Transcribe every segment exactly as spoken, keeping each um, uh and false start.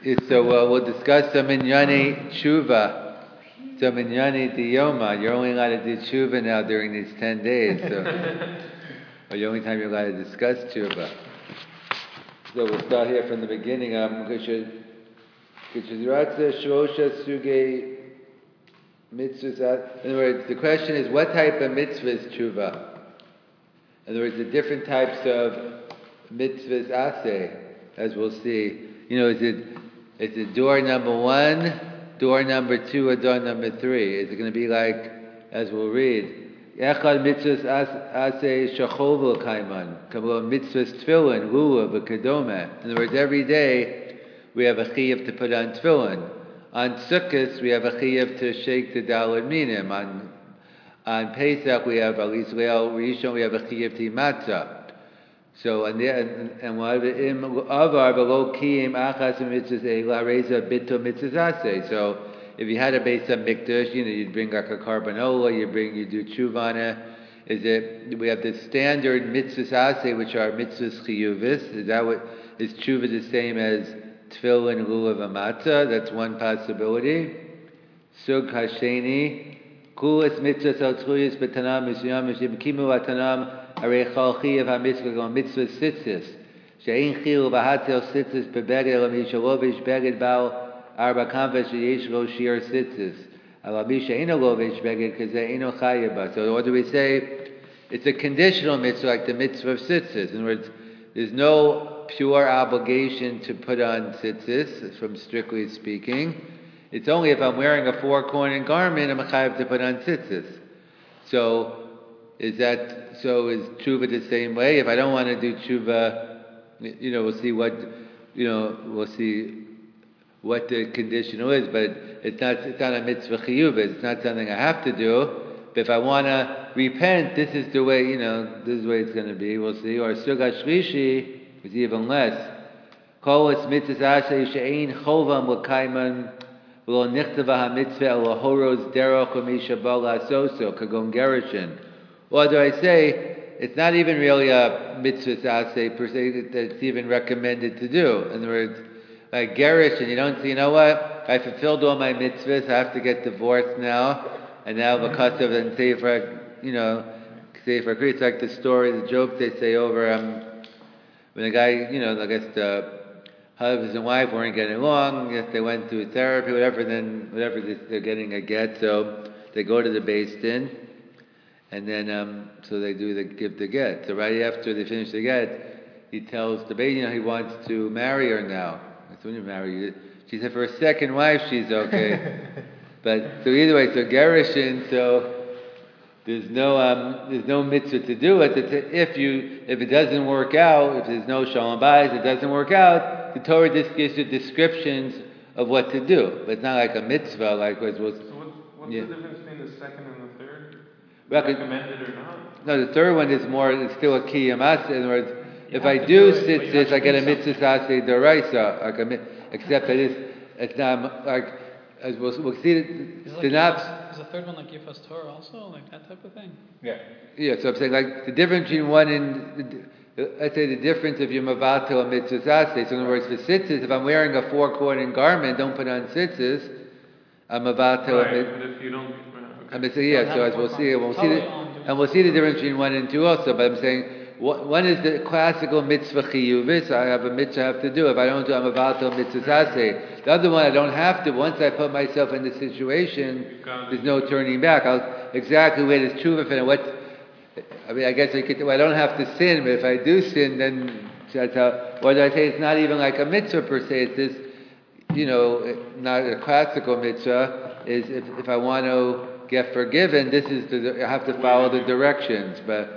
So uh, we'll discuss some minyane tshuva, some minyane diyoma. You're only allowed to do tshuva now during these ten days, so or the only time you're allowed to discuss tshuva. So we'll start here from the beginning. Um, in other words, the question is, what type of mitzvah is tshuva? In other words, the different types of mitzvahs aseh, as we'll see. You know, is it is it door number one, door number two, or door number three? Is it going to be like, as we'll read, Echad mitzvahs aseh shachol v'kaiman, kabul mitzvahs tefillin, lulav, v'kedome. In other words, every day we have a chiyuv to put on tefillin. On Sukkot we have a chiyuv to shake the daled minim. On on Pesach we have al Yisrael Rishon, we have a chiyuv to eat matzah. So and and what im avar below kiyim achas mitzvahs eila reza bito mitzvahs aseh. So if you had a base of mikdash, you know, you'd bring like a carbanola, you bring you do chuvana. Is it we have the standard mitzvahs aseh, which are mitzvahs chiyuvis? Is that what is tshuva the same as tefillin, lulav, and matzah? That's one possibility. Sug hasheni kulas mitzvahs al tzuyis betanam misyam mishim kimu atanam. Arechal chiyav hamitzvah on mitzvah sitzis. She'ein chil v'hatzel sitzis bebeged al mishalovish beged bal arba kanvas sheyesh lo shir sitzis. Al mishe'eno lovish beged kaze'eno chayav. So what do we say? It's a conditional mitzvah, like the mitzvah of sitzis. In other words, there's no pure obligation to put on sitzis, from strictly speaking. It's only if I'm wearing a four-cornered garment, I'm chayav to put on sitzis. So. Is that so? Is tshuva the same way? If I don't want to do tshuva, you know, we'll see what, you know, we'll see what the conditional is. But it's not, it's not a mitzvah chiyuv. It's not something I have to do. But if I want to repent, this is the way, you know, this is the way it's going to be. We'll see. Or suga shlishi is even less. Kol es mitzvah aseh she'ein chovam l'kaiman v'lo nichtava hamitzvah el horos derech u'mishabal asoso kagon gerushin. Or do I say, it's not even really a mitzvah aseh per se that's even recommended to do. In other words, like gerish, and you don't say, you know what, I fulfilled all my mitzvahs, I have to get divorced now, and now because of it, and say for, you know, say for it's like the story, the joke they say over, um, when a guy, you know, I guess the husband and wife weren't getting along, I guess they went through therapy, whatever, then, whatever, they're getting a get, so they go to the Beis Din. And then, um, so they do the give the get. So right after they finish the get, he tells the baby, you know, he wants to marry her now. So when you marry her, she said for a second wife, she's okay. But so either way, so gerushin, so there's no um, there's no mitzvah to do it. If you if it doesn't work out, if there's no shalom bayis, it doesn't work out. The Torah just gives you descriptions of what to do, but it's not like a mitzvah. Like was was. So what's, what's yeah. the difference between the second and the third? Recommended or not? No, the third one is more, it's still a kiyam aseh. In other words, you if I do sitzis, I get a mitzvah aseh deraisa, like a, except that it's, it's not, like, as we'll, we'll see, is the like Is the third one like Yifas Torah also, like that type of thing? Yeah. Yeah, so I'm saying, like, the difference between one and, let's say the difference if you're mavato a mitzvah aseh. So in other words, for sitzis, if I'm wearing a four-cornered garment, don't put on sitzis, I'm mavato right, a mitzvah. But if you don't, I'm saying, yeah, so as we'll see, we'll see the, and we'll see the difference between one and two also, but I'm saying, one is the classical mitzvah chiyuvis, I have a mitzvah I have to do, if I don't do, I'm about to mitzvah aseh. The other one, I don't have to, once I put myself in the situation, there's no turning back. I'll, exactly where does tshuva fit, and what, I mean, I guess I could, well, I don't have to sin, but if I do sin, then that's how, or do I say it's not even like a mitzvah per se, it's this, you know, not a classical mitzvah, is if, if I want to get forgiven, this is the, I have to follow the directions, but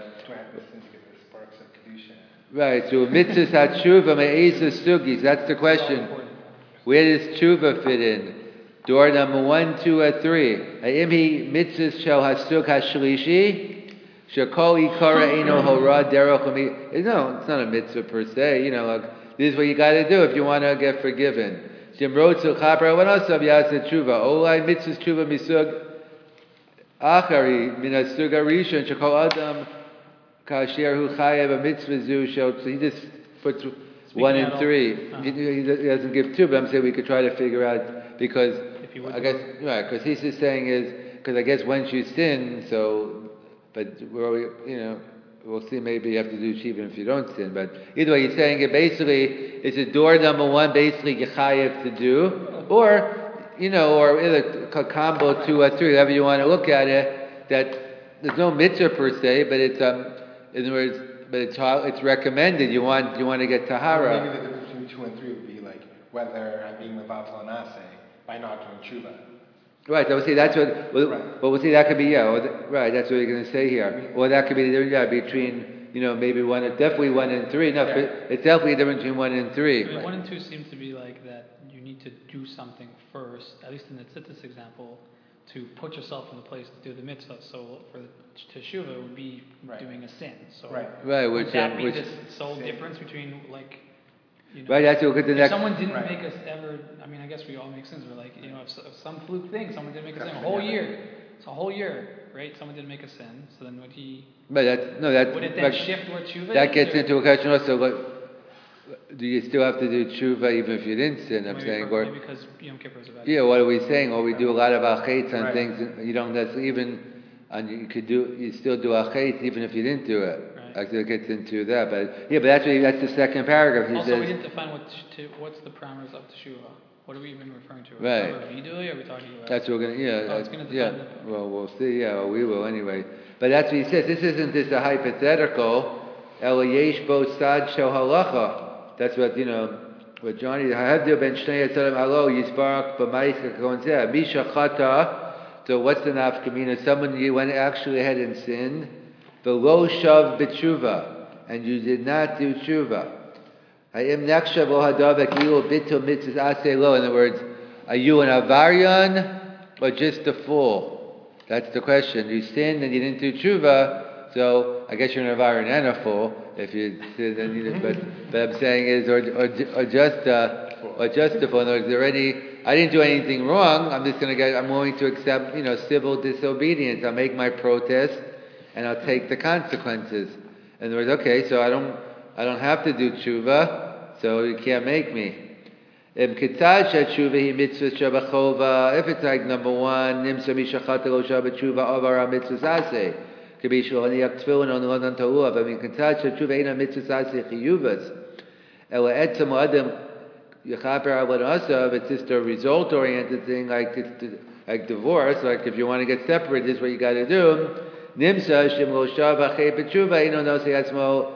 right, so mitzvahs hatshuva me'eza sugis, that's the question. Where does tshuva fit in? Door number one, two, or three. Ha'imhi mitzvahs shel hasug hashlishi shekol ikara eino hora derech umi. No, it's not a mitzvah per se. You know, like, this is what you got to do if you want to get forgiven. Jimrotzu chapra. What else have you asked tshuva? Olai mitzvahs tshuva misug. Achari min hasug harishon shekol adam kasher hu chayev a mitzvah zu shel. So he just puts one out and all- three. uh-huh. He, he doesn't give two, but I'm saying we could try to figure out because If you would I do guess right because he's just saying is because I guess once you sin, so but we're always, you know. We'll see, maybe you have to do even if you don't sin. But either way, he's saying it basically, is a door number one basically Yechayev to do? Or, you know, or either a combo two or three, however you want to look at it, that there's no mitzvah per se, but it's, um, in other words, but it's, it's recommended. You want you want to get Tahara. Maybe the difference between two and three would be like whether I'm being Mevatel Anase by not doing Tshuva. Right, so we'll see, that's what, well, Right. well, we'll see, that could be, yeah, well, th- right, that's what you're going to say here. Well, that could be, the- yeah, between, you know, maybe one, definitely one and three. No, Yeah. but it's definitely a difference between one and I three. mean, one and two seems to be like that you need to do something first, at least in the Tzitzis example, to put yourself in the place to do the mitzvah. So for the Teshuvah, it would be Right. doing a sin. So Right. Right, would which, that um, be which, the sole Sin. difference between, like, you know, right, that's what, because the if next, someone didn't Right. make us ever, I mean, I guess we all make sins. We're like, you know, if, s- if some fluke thing, someone didn't make a sin a whole Yeah. year. It's a whole year, right? Someone didn't make a sin. So then would he, but that's, no, that's, would it then like, shift what Tshuva that is, gets or- into a question also, what, do you still have to do tshuva even if you didn't sin, I'm maybe saying, for- or, maybe because Yom Kippur is about yeah, what are we saying? Or we do a lot of achetz on Right. things, and you don't necessarily even, and you could do, you still do achetz even if you didn't do it. Right. Actually, it gets into that, but, yeah, but that's what, he- that's the second paragraph, he Also, we says, didn't define what sh- to, what's the parameters of Teshuvah. What are we even referring to? Are we Right. talking about vidui? Are we talking about? that's what we're gonna, yeah, Oh, it's uh, gonna yeah, define the- well, we'll see, yeah, well, we will anyway. But that's what he says, this isn't just a hypothetical, el yesh bo sad shel halacha. That's what, you know, what Johnny, ha'avdil ben shnei yatzarim alo yisbarak b'ma'is k'konzeh, misha chata, so what's the nafkamina? Someone you went actually ahead and sinned, v'lo shav b'tshuva, and you did not do tshuva. Ha'im nakshav o hadav akilu bitul mitzvahs aseh lo, in other words, are you an avarian or just a fool? That's the question. You sinned and you didn't do tshuva, so I guess you're an avarian and a fool. If you sin, then you. But but I'm saying is, or or, or just uh, or just a fool. In other words, already I didn't do anything wrong. I'm just going to get. I'm willing to accept, you know, civil disobedience. I'll make my protest, and I'll take the consequences. In other words, okay, so I don't I don't have to do tshuva, so you can't make me. If it's like number one, nimsa mishachata lo shabbat tshuva avar mitzvah aseh. Kabi shalani yak tefillin on the London Taluv. I mean, k'tzad tshuva eina mitzvah aseh chiyuvas. Ela etzem adam yechaper avon asav. It's just a result-oriented thing, like it's like divorce. Like if you want to get separated, this is what you got to do. Nimsa shem lo shabbat chay b'tshuva eino nosei atzmo.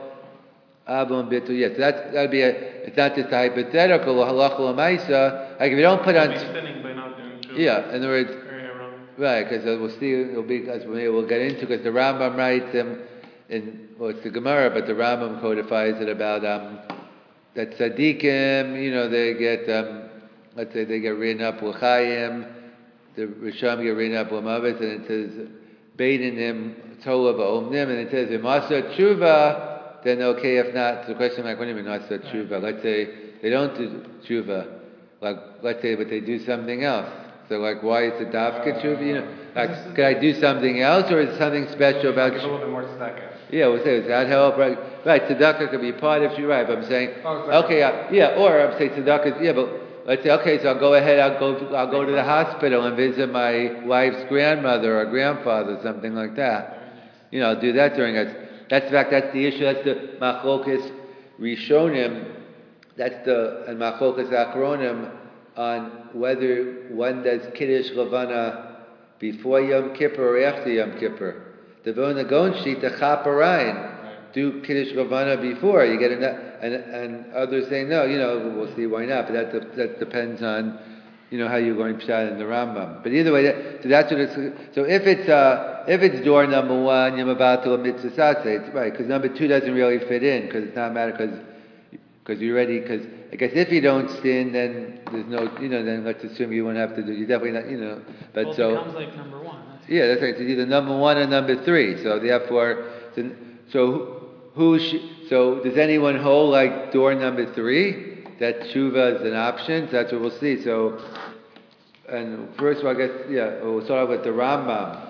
Yes, that's that'd be a. It's not just a hypothetical halacha l'maisa. Like if you don't put on. Be sinning by not doing tshuva. Yeah, in other words, Very ironic. right? Because we'll see. It'll be as we will get into. Because the Rambam writes um, in well, it's the Gemara, but the Rambam codifies it about um, that tzaddikim. You know, they get um, let's say they get written up l'chaim. The Risham get written up l'mavet, and it says beinim tola ba'omnim, and it says v'masa tshuva. Then okay, if not, the question like, what do you mean not so tshuva? Let's say they don't do tshuva, like let's say, but they do something else. So like, why is it dafka tshuva? You know, like, could I do something else, or is something special about? Give a little bit more tzedakah. Yeah, we'll say, does that help? Right, right. Tzedakah could be part of you, right? But I'm saying, Oh, exactly. okay, uh, yeah, or I'm saying tzedakah, yeah, but let's say, okay, so I'll go ahead, I'll go, I'll go to the hospital and visit my wife's grandmother or grandfather, something like that. You know, I'll do that during us. That's in fact, that's the issue. That's the machlokas rishonim. That's the and machlokas achronim on whether one does kiddush levana before Yom Kippur or after Yom Kippur. The Vilna Gaon sheet, the Chaparain, do kiddush levana before you get enough, and and others say no. You know, we'll see why not. But that that depends on, you know, how you're going to pshat in the Rambam. But either way, that, so that's what it's. So if it's uh, if it's door number one, you're about to a mitzvah saseh, it's right, because number two doesn't really fit in, because it's not matter, because because you're ready. Because I guess if you don't sin, then there's no, you know, then let's assume you won't have to do. You definitely not, you know. But well, it so becomes like number one. That's yeah, that's right. It's either number one or number three. So therefore, so, so who? Sh- so does anyone hold like door number three? That tshuva is an option. So that's what we'll see. So, and first of all, I guess yeah, we'll start off with the Rambam.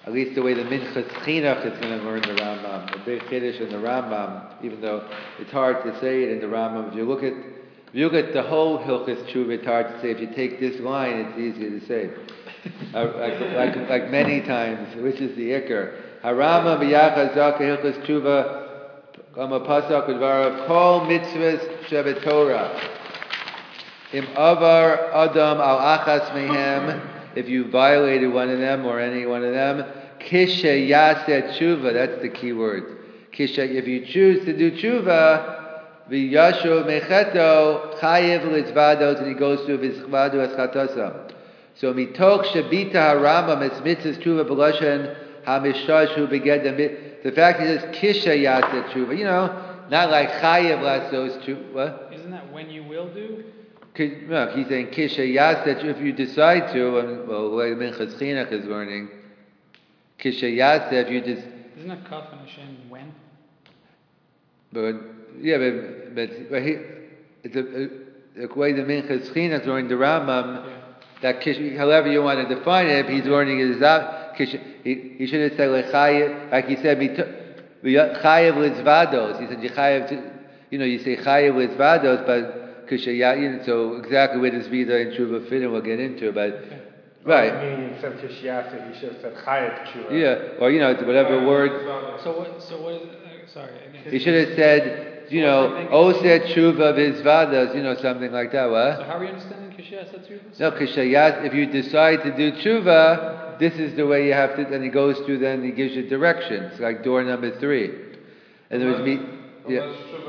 at least the way the Minchas Chinuch is going to learn the Rambam, the big Kiddush in the Rambam, even though it's hard to say it in the Rambam. If you look at if you look at the whole Hilchas Tshuva, it's hard to say. If you take this line, it's easier to say. uh, like, like, like many times, which is the Iker. Harama b'yachas zaka Hilchas Tshuva kama pasuk udvarav kol mitzvahs shevet Torah im avar adam al achas mehem. If you violated one of them or any one of them, kishe yaset tshuva. That's the key word. Kishe. If you choose to do tshuva, v'yashu mecheto chayev litzvados, and he goes through v'zvadu eschatosam. So mitoch shabita harambam es mitzvahs tshuva b'loshen hamishash hu beged the the fact is kishe yaset tshuva. You know, not like chayev lasos tshuva. What? Isn't that when you will do? No, he's saying kisha yas that if you decide to, and well, the way Minchas Chinuch is learning, kisha yas if you just. Isn't that kaf and Hashem when? But yeah, but but, but he, it's a, a, the way the Minchas Chinuch is learning the Rambam. Yeah. That kisha, however you want to define it, if he's learning it as that kisha, he, he should have said lechayev, like he said, chayev litzvados. He said chayev, you know, you say chayev litzvados, but. So exactly where does Vida and Tshuva fit, and we'll get into it. But Okay. right, Well, meaning instead of Kishiyasa, he should have said Chayat Tshuva. yeah, or you know, whatever word. So what? So what is it? Uh, sorry, again. He should have said, you know, Oset Tshuva Vizvadas, you know, something like that. What? So how are we understanding Kishiyas Tshuva? No, Kishayas. If you decide to do Tshuva, this is the way you have to. And he goes through. Then he gives you directions, like door number three. And there was me. Yeah.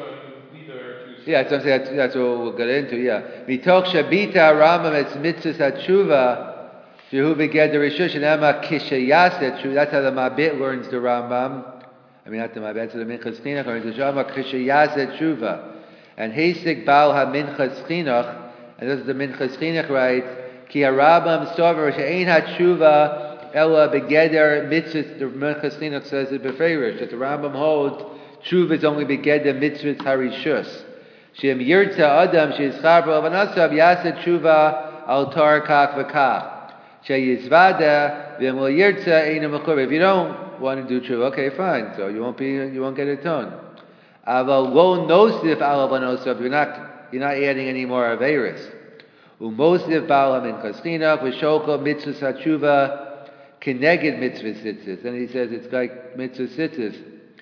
Yeah, that's what I'm saying. That's, that's what we'll get into. Yeah, mitoch shabita Rambam es mitzvahs hatshuva shehu beged the rishush and ema kishayas hatshuva. That's how the Mabit learns the Rambam. I mean, not the Mabit. That's the Minchas Chinuch learns the Shama kishayas hatshuva. And Heisik Baal ha Minchas Chinuch, and this is the Minchas Chinuch writes ki harambam sover she'ein hatshuva ela begeder mitzvahs. The Minchas Chinuch says it beferish that the Rambam holds tshuva is only begeder mitzvahs harishus. Shem yirtza adam she'izchar b'avanasav yaseh tshuva al tar kach v'kach she'yizvada v'emol yirtza einu mechur. If you don't want to do tshuva, okay, fine. So you won't be, you won't get atoned. Aval lo nosif al avanasav. You're not, you're not adding any more averis. Umosif ba'al Minchas Chinuch v'shoko mitzvahs hatshuva keneged mitzvahs sitzis. And he says it's like mitzvahs sitzis.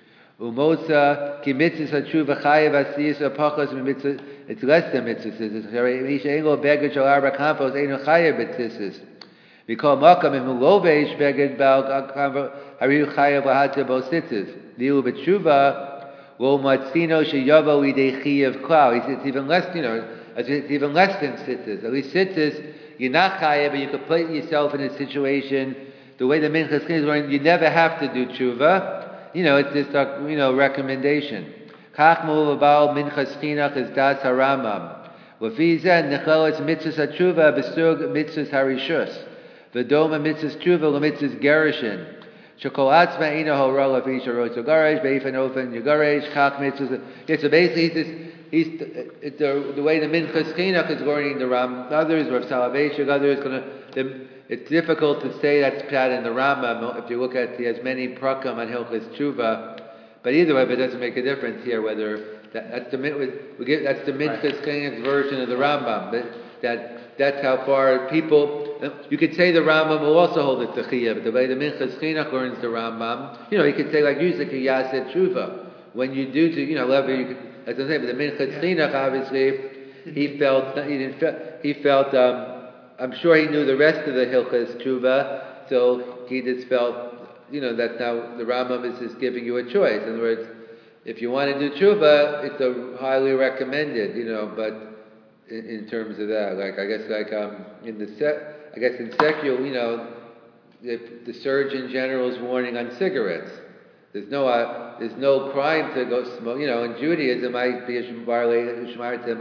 Umosa ki mitzvahs hatshuva chayev asiyus apachos mitzvahs. It's less than mitzvahs sitzis. Misha engo beged shal arba kampos einu chayev mitzvahs. Because makam im loveish beged bal kampo hariu chayev lahatzeh bo sitzis. Diu b'tshuva lo matzino sheyavo lidei chayev klau. He says it's even less, you know, it's even less than sitzis. At least sitzis, you're not chayev, but you can put yourself in a situation. The way the Minchas Chinuch is learning, you never have to do tshuva. You know, it's just a, you know, recommendation. Kach mu'avav Minchas Chinuch is das harambam. Lefi zeh nechelos mitzvahs hatshuva b'sug mitzvahs harishus. V'doma mitzvahs tshuva l'mitzvahs gerushin. Shekol atzma ina hora lefi sharot yogaresh be'ifan ofen yogaresh kach mitzvahs. Yeah, so basically he's, he's it's the, the way the Minchas Chinuch is learning the Ram. Others, Rav Soloveitchik, others going to. It's difficult to say that's pshat in the Rambam. If you look at, he has many prakam on Hilchas Tshuva, but either way, it doesn't make a difference here whether that, that's the we give that's the Minchas Chinuch's version of the Rambam. But that that's how far people. You could say the Rambam will also hold it to Chiyah, but the way the Minchas Chinuch learns the Rambam, you know, you could say like you said, Yaset Tshuva. When you do to, you know, whatever you could, as I'm saying, but the Minchas Chinuch obviously he felt he didn't he felt. Um, I'm sure he knew the rest of the Hilchas Tshuva, so he just felt, you know, that now the Rambam is just giving you a choice. In other words, if you want to do Tshuva, it's a highly recommended, you know, but in, in terms of that, like, I guess, like, um, in the set, I guess in secular, you know, if the Surgeon General's warning on cigarettes. There's no, uh, there's no crime to go smoke, you know, in Judaism, might be a violation,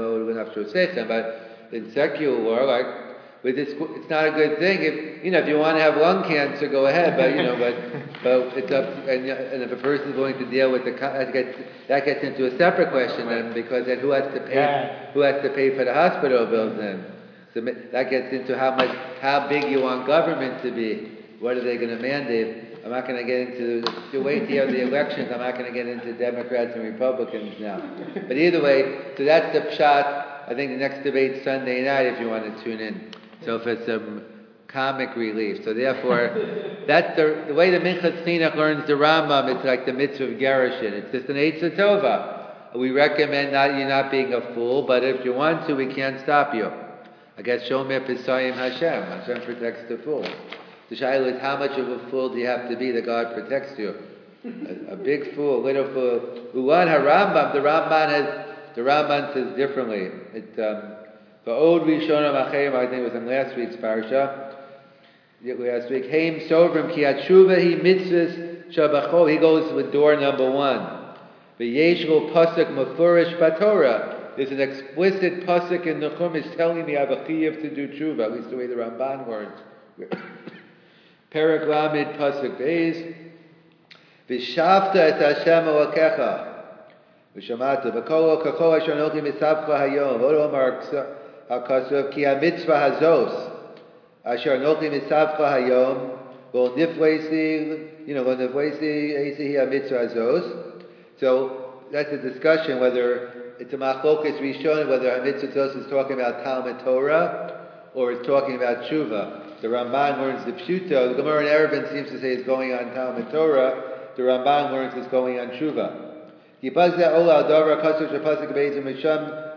but in secular law, like, with this, it's not a good thing. If you know, if you want to have lung cancer, go ahead. But you know, but but it's up. And, and if a person is going to deal with the that gets that gets into a separate question then, because then who has to pay? Yeah. Who has to pay for the hospital bills then? So that gets into how much, how big you want government to be. What are they going to mandate? I'm not going to get into the, the wait till the elections. I'm not going to get into Democrats and Republicans now. But either way, so that's the pshat. I think the next debate's Sunday night if you want to tune in. So for some comic relief. So therefore, that's the the way the Minchas Chinuch learns the Rambam. It's like the mitzvah of Gerushin. It's just an Eitzah Tova. We recommend not you not being a fool, but if you want to, we can't stop you. I guess Shomer Pisayim Hashem. Hashem protects the fool. The shaila is how much of a fool do you have to be that God protects you? A, a big fool, a little fool. Ulan HaRambam, the Ramban has, the Ramban says differently. It, um, the Od Rishonim Achayim, I think it was in last week's parsha. Last week, Haim Sovrim Ki Atshuva Hi Mitzvahs Shabachol. He goes with door number one. V'yeshlo pasuk mafurish batorah. There's an explicit pasuk in the Chumash telling me I have a chiyuv to do tshuva. At least the way the Ramban words. Perek Lamed pasuk beis. V'shavta et Hashem Elokecha. V'shamata v'kol kachol asher nochi misavcha hayom. V'od omar ha'kasuv ki ha'mitzvah hazos. Asher nochi misavcha hayom. V'ol nifleisi, you know, v'ol nifleisi eisi hi ha'mitzvah hazos. So that's a discussion whether it's a machlokas rishon, whether ha'mitzvah hazos is talking about Talmud Torah or it's talking about tshuva. The Ramban learns the Pshuto. The Gemara in Eruvin seems to say it's going on Talmud Torah. The Ramban learns it's going on tshuva. Yipazeh ola adavra kasur shapasik beizim misham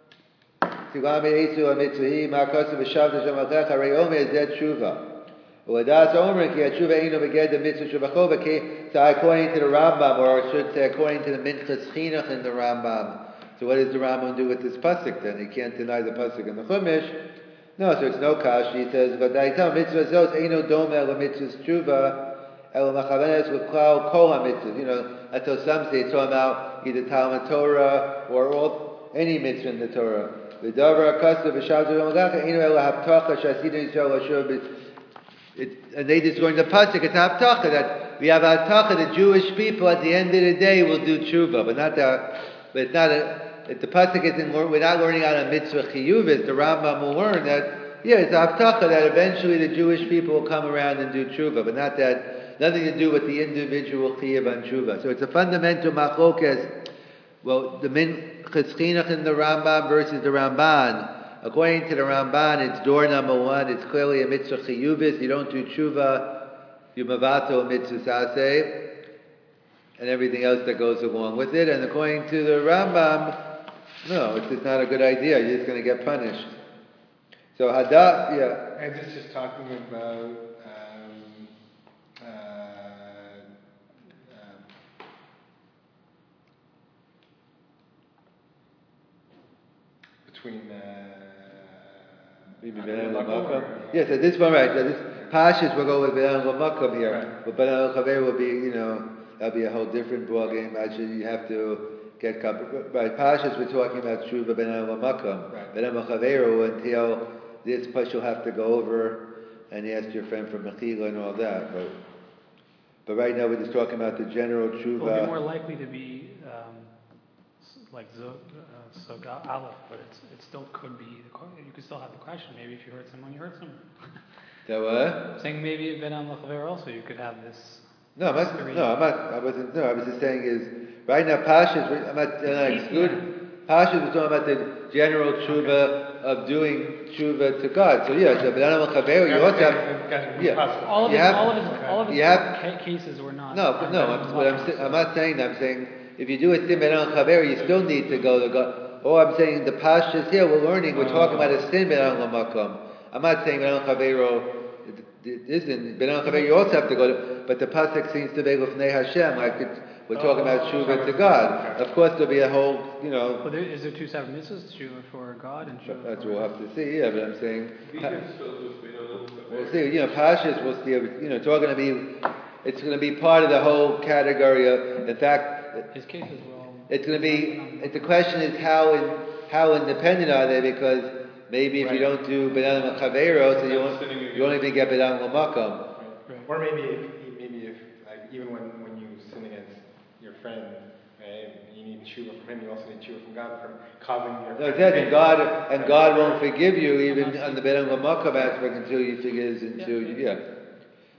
tigame eisu ha'mitzvahi ma'kasur v'shavta shamachecha re'omer zed tshuva. U'adas omer ki ha'tshuva eino beged the mitzvah shuvachov v'kei. So according to the Rambam, or I should say according to the Minchas Chinuch in the Rambam. So what does the Rambam do with this pasuk then? He can't deny the pasuk in the Chumash. No, so it's no kash. He says, but I tell mitzvah zos eino dome el mitzvah tshuva. El machavenes with klal kol mitzvahs. You know, that's how some say it's talking about either Talmud Torah or all, any mitzvah in the Torah. The davar akasav v'shavtu v'magacha eino el haptacha shasidu yisrael ashur. And they just go into pasuk. It's haptacha that we have haptacha. The Jewish people at the end of the day will do tshuva, but not the. But it's not a. If the pasuk isn't, we're not learning on a mitzvah chiyuvis. The Rambam will learn that. Yeah, it's haptacha that eventually the Jewish people will come around and do tshuva, but not that. Nothing to do with the individual chiyuv and tshuva. So it's a fundamental machlokes. Well, the Minchas Chinuch in the Rambam versus the Ramban. According to the Ramban, it's door number one. It's clearly a mitzvah chiyuvis. You don't do tshuva, you mavato mitzvah saseh, and everything else that goes along with it. And according to the Rambam, no, it's just not a good idea. You're just going to get punished. So hadah, yeah. And this is talking about um, uh, um, between. Uh, Yes, at this one, right. So this Pashas will go with Be'an L'Makom here, right. But Be'an L'Chaver will be, you know, that'll be a whole different ball game. Actually, you have to get right. Pashas we're talking about Shuva Be'an L'Makom. Right. Be'an L'Chaver until this Pash you'll have to go over and ask your friend from Mechila and all that. But but right now we're just talking about the general Shuva. It'll be more likely to be um, like Zog. So Aleph, but it's, it still could be, you could still have the question, maybe if you hurt someone, you hurt someone. That what? Saying maybe Ben Am Lachaver also, you could have this. No, I'm not, no, I'm not, I wasn't, no, I was just saying is, right now Pashas, I'm not, I'm not excluding, Pashas was talking about the general tshuva of doing tshuva to God. So yeah, so Ben Am Lachaver, you also have, yeah. All of his, have, all of his, all of his have, cases were not. No, no, I'm, what I'm, I'm not saying that, I'm saying, if you do a sin Ben Am Lachaver, you still need to go to God. Oh, I'm saying the pashas here, we're learning, we're talking about a sin ben al makom. I'm not saying ben al chavero, it isn't, ben al chavero you also have to go to, but the pasuk seems to be l'fnei Hashem, like it's, we're talking about tshuva to God. Of course there'll be a whole, you know. Well, there, is there two separate mitzvahs, tshuva for God and tshuva That's for what we'll have to see, yeah, but I'm saying, We can still do Ben Al Chaver. we'll see, you know, pashas, we'll see, you know, it's all going to be, it's going to be part of the whole category of, in fact, his cases were all. It's going to be, it, the question is how in, how independent are they? Because maybe if right. you don't do B'nai L'Chavero, so you won't, you won't even get B'nai L'Makom. Right. Or maybe if, maybe if, like, even when, when you sin against your friend, right, you need tshuva from him, you also need tshuva from God for causing your No, exactly. And God, and God won't forgive you even on the B'nai L'Makom aspect until you figures, until you, yeah.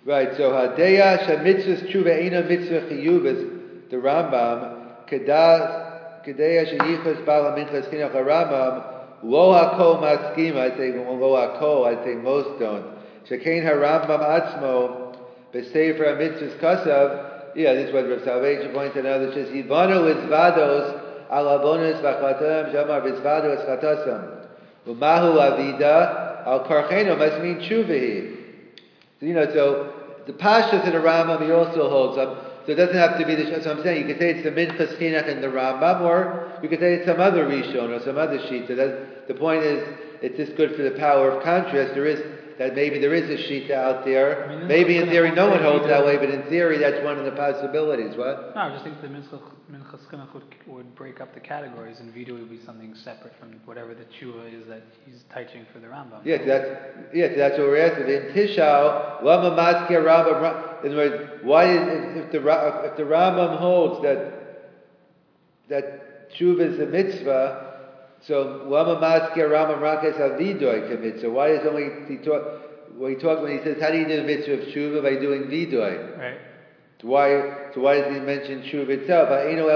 Right, so Hadeya Shemitzvah Tshuva Eina Mitzvah Chiyuv is the Rambam, Kedah Kedeya Sheyichas Bala Minchas Chinuch HaRambam, Lo HaKol Maskima, I say Lo HaKol, I say most don't. Shekein HaRambam Atzmo, B'Sefer HaMitzvahs Kasav, yeah, this is what Rav Salvation pointed out, it says, Yivano Izvados, Al Avonos V'Chatam, Shamar V'Izvados Chatasam, Umahu Avida, Al Karcheno must mean Tshuvahi. So, you know, so the Pashas in the Rambam, he also holds up. So it doesn't have to be the. So I'm saying you could say it's the Minchas Chinuch in the Rambam, or you could say it's some other Rishon or some other sheet. So that, the point is, it's just good for the power of contrast. There is that maybe there is a sheet out there. I mean, maybe in theory no one holds that way, but in theory that's one of the possibilities. What? No, I just think the Minchas Minchas Chinuch would, would break up the categories, and Vidu would be something separate from whatever the Tshuva is that he's teaching for the Rambam. Yes, that's yes, that's what we're asking. In Tishau, Lama Maskir Rambam. In other words, why is if the if the Rambam holds that that Tshuva is a mitzvah, so Lama Maskir Rambam Rakes Avidoy mitzvah. Why is only he talk when he talks when he says how do you do the mitzvah of Tshuva by doing Vidoy? Right. So why so why does he mention Tshuva itself?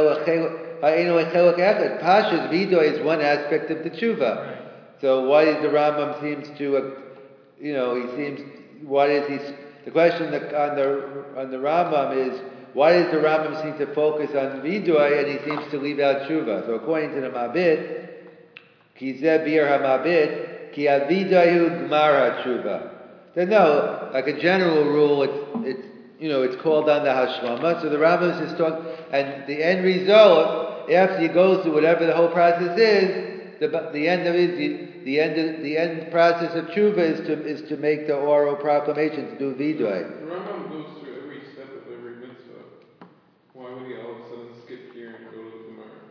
Pashas Vidoy is one aspect of the Tshuva. Right. So why is the Rambam seems to, uh, you know, he seems. Why is he? The question that on the on the Rambam is why does the Rambam seem to focus on Vidoy and he seems to leave out Tshuva? So according to the Mabit, Ki Zeh Bir HaMabit Ki Avidayu Gmar HaTshuva. So no, like a general rule, it's it's you know it's called on the Hashlama. So the Rambam is just talking, and the end result after he goes through whatever the whole process is. The, the end of it, the, the end of, the end process of tshuva is to is to make the oral proclamation, to do vidoy. The Rambam goes through every step of every mitzvah. Why would he all of a sudden skip here and go to the Gemara?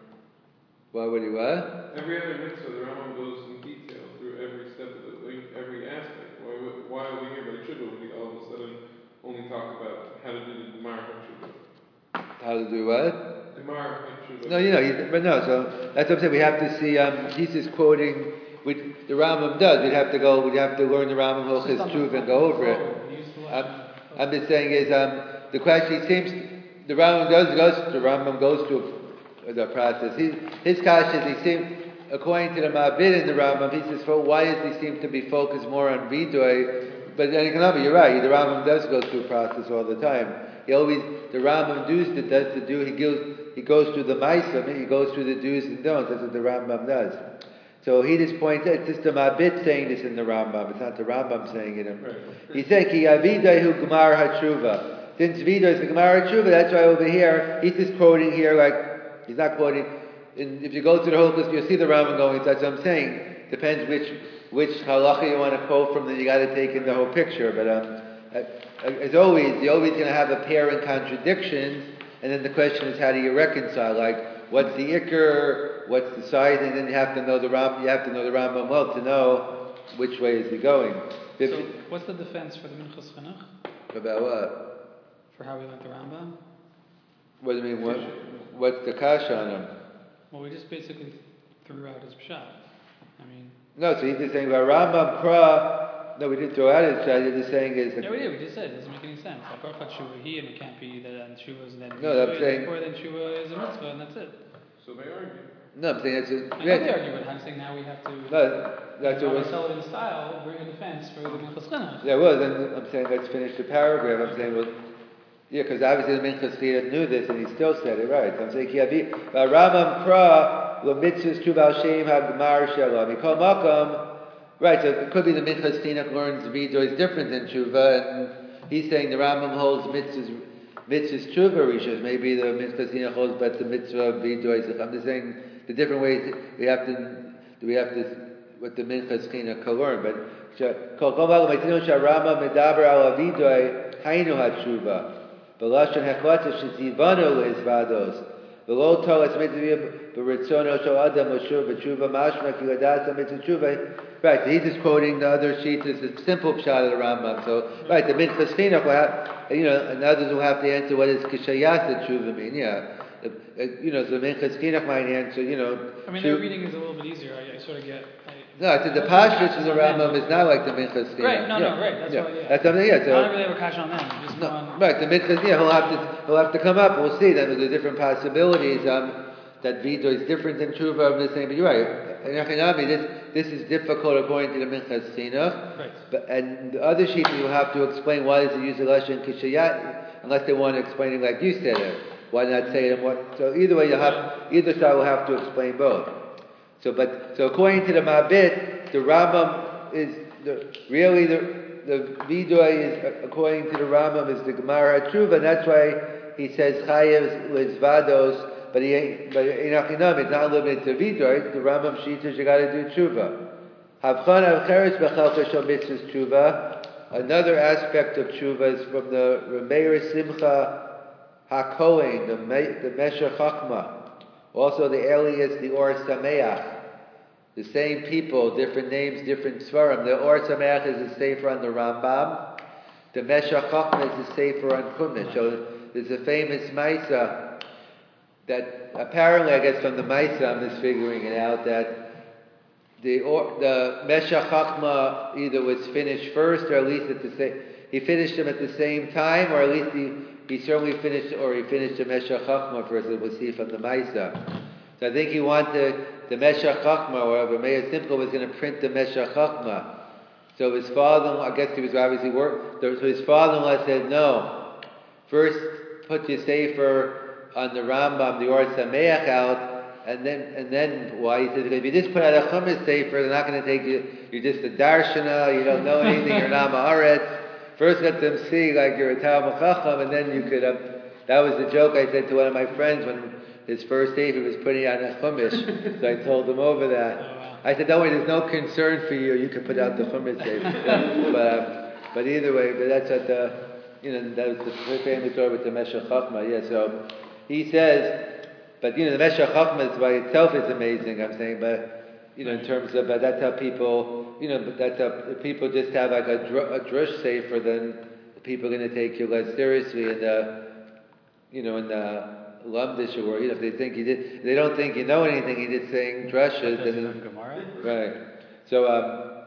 Why would he what? Every other mitzvah, the Rambam goes in detail through every step of the, like, every aspect. Why would, why over here by tshuva would he all of a sudden only talk about how to do the Gemara of tshuva? How to do what? No, you know, he's, but no, so that's what I'm saying. We have to see, um, he's just quoting, what the Rambam does. We'd have to go, we'd have to learn the Rambam Hilchos Tshuva and go over it. Um, I'm just saying is, um, the question, he seems, the Rambam does, goes, the Rambam goes through the process. He, his kasha is, he seems, according to the Mabit in the Rambam, he says, well, why does he seem to be focused more on Vidoy? But then, you're right, the Rambam does go through a process all the time. He always, the Rambam does the, does the do, he goes, he goes through the Ma'asim, he goes through the do's and don'ts, that's what the Rambam does. So he just points out, it's just the Mabit saying this in the Rambam, it's not the Rambam saying it. Right. He said, Ki Avidayu Gmar HaTshuva. Since Vidoy is the Gmar HaTshuva, that's why over here, he's just quoting here like, he's not quoting, in, if you go to the Hilchos, you'll see the Rambam going, that's what I'm saying. Depends which, which halacha you want to quote from, then you got to take in the whole picture, but um, as always, you're always going to have apparent contradictions, and then the question is, how do you reconcile? Like, what's the ikr? What's the side? And then you have to know the Ram. You have to know the Rambam well to know which way is he going. So, what's the defense for the Minchas Chinuch? About what? For how we learned the Rambam. What do you mean? What, what's the kasha on him? Well, we just basically threw out his pshat. I mean. No, so he's just saying about Rambam Kra. No, we didn't throw out his pshat. You're just saying is. Yeah, we did. We just said it doesn't make any sense. Like Baruch Tshuva he, and it can't be that and Tshuva is then. No, I'm saying. Or then Tshuva is a mitzvah, and that's it. So they argue. No, I'm saying that's. A, I know they argue, but I'm saying now we have to. No, that's what. Sell it in style. Bring a defense for the Minchas Chinuch. Yeah, well, then I'm saying let's finish the paragraph. I'm saying well. Yeah, because obviously the Minchas Chinuch knew this, and he still said it right. So I'm saying Kiyavi Rambam Kra lo mitzvahs Tshuva Shem Hagmar Shalom. Mikol Makam. Right, so it could be the Minchas Chinuch learns Vidoy is different than Tshuva, and he's saying the Rambam holds mitzvahs mitzvahs Tshuva rishos. Maybe the Minchas Chinuch holds, but the mitzvah of Vidoy is. I'm just saying the different ways we have to. Do we have to what the Minchas Chinuch can learn? But Kol Kol Makom Ma'itinu Sharama Medaber Al Vidoy Hainu HaTshuva. B'lashon hechlata shetzivanu le'izvados. V'lo tol es mitzvah b'ritzono shel adam l'shuv b'tshuva mashma ki l'das mitzvah tshuva. Right, so he's just quoting the other sheets. It's a simple pshat of the Rambam. So, right, the Minchas Chinuch will have, you know, and others will have to answer what does kishayasa tshuva mean. Yeah, uh, uh, you know, so the Minchas Chinuch might answer, you know. I mean, their reading is a little bit easier. I, I sort of get. I, No, I said the Pashtus in the Rambam is not like the Minchas Chinuch. Right, no, yeah. no, right, that's yeah. what, yeah. That's something, yeah. So, I don't really have a question on that, just no, on... right, the Minchas, yeah, he'll have to, he'll have to come up, we'll see, that there's different possibilities, um, that Vido is different than Tshuva, I'm just saying, but you're right, in Achinami, this, this is difficult according to the Minchas Chinuch, right. but, and the other sheet you have to explain why does it use the Lashon Kishayat, unless they want to explain it like you said it. Why not say it? And what? So either way, you have either side will have to explain both. So, but so according to the Mabit, the Rambam is the really the the Vidoy is according to the Rambam is the Gemara Tshuva. And that's why he says Chayev Lizvados, but he ain't. But in Achinam, it's not limited to Vidoy. The Rambam Shita you got to do Tshuva. Havchan Avcheres Bechalka Shal Mitzvahs Tshuva. Another aspect of Tshuva is from the Remeir Simcha HaKohen, the, Me, the Meshech Chachma, also the Elias, the Or Sameach, the same people, different names, different svarim. The Or Sameach is the sefer on the Rambam. The Meshech Chachma is the sefer on Chumash. So there's a famous Maisa that apparently, I guess from the Maisa, I'm just figuring it out, that the or, the Meshech Chachma either was finished first, or at least at the same. He finished them at the same time, or at least he. He certainly finished, or he finished the Meshech Chachma first, as we'll see from the Maisa. So I think he wanted the Meshech Chachma, or Meir Simcha was going to print the Meshech Chachma. So his father-in-law, I guess he was obviously work. So his father-in-law said, no, first put your sefer on the Rambam, the Or Sameach out, and then, and then why? He said, if you just put out a Chumash sefer, they're not going to take you, you're just a Darshana, you don't know anything, you're not Ma'aretz. First let them see like you're a Talmud Chacham, and then you could, um, that was the joke I said to one of my friends when his first day he was putting out a Chumash, so I told him over that. Oh, wow. I said, don't worry, there's no concern for you, you can put out the Chumash sefer. but, um, but either way, but that's what the, you know, that was the famous story with the Meshech Chachma, yeah, so he says, but you know, the Meshech Chachma by itself is amazing, I'm saying, but, you know, in terms of, but that's how people, you know, but that's how if people just have like a, dr- a drush sefer, then people are going to take you less seriously in the, you know, in the Lumdish or, you know, if they think you did, they don't think you know anything, you're just saying drushes. And Gemara? Right. So, um,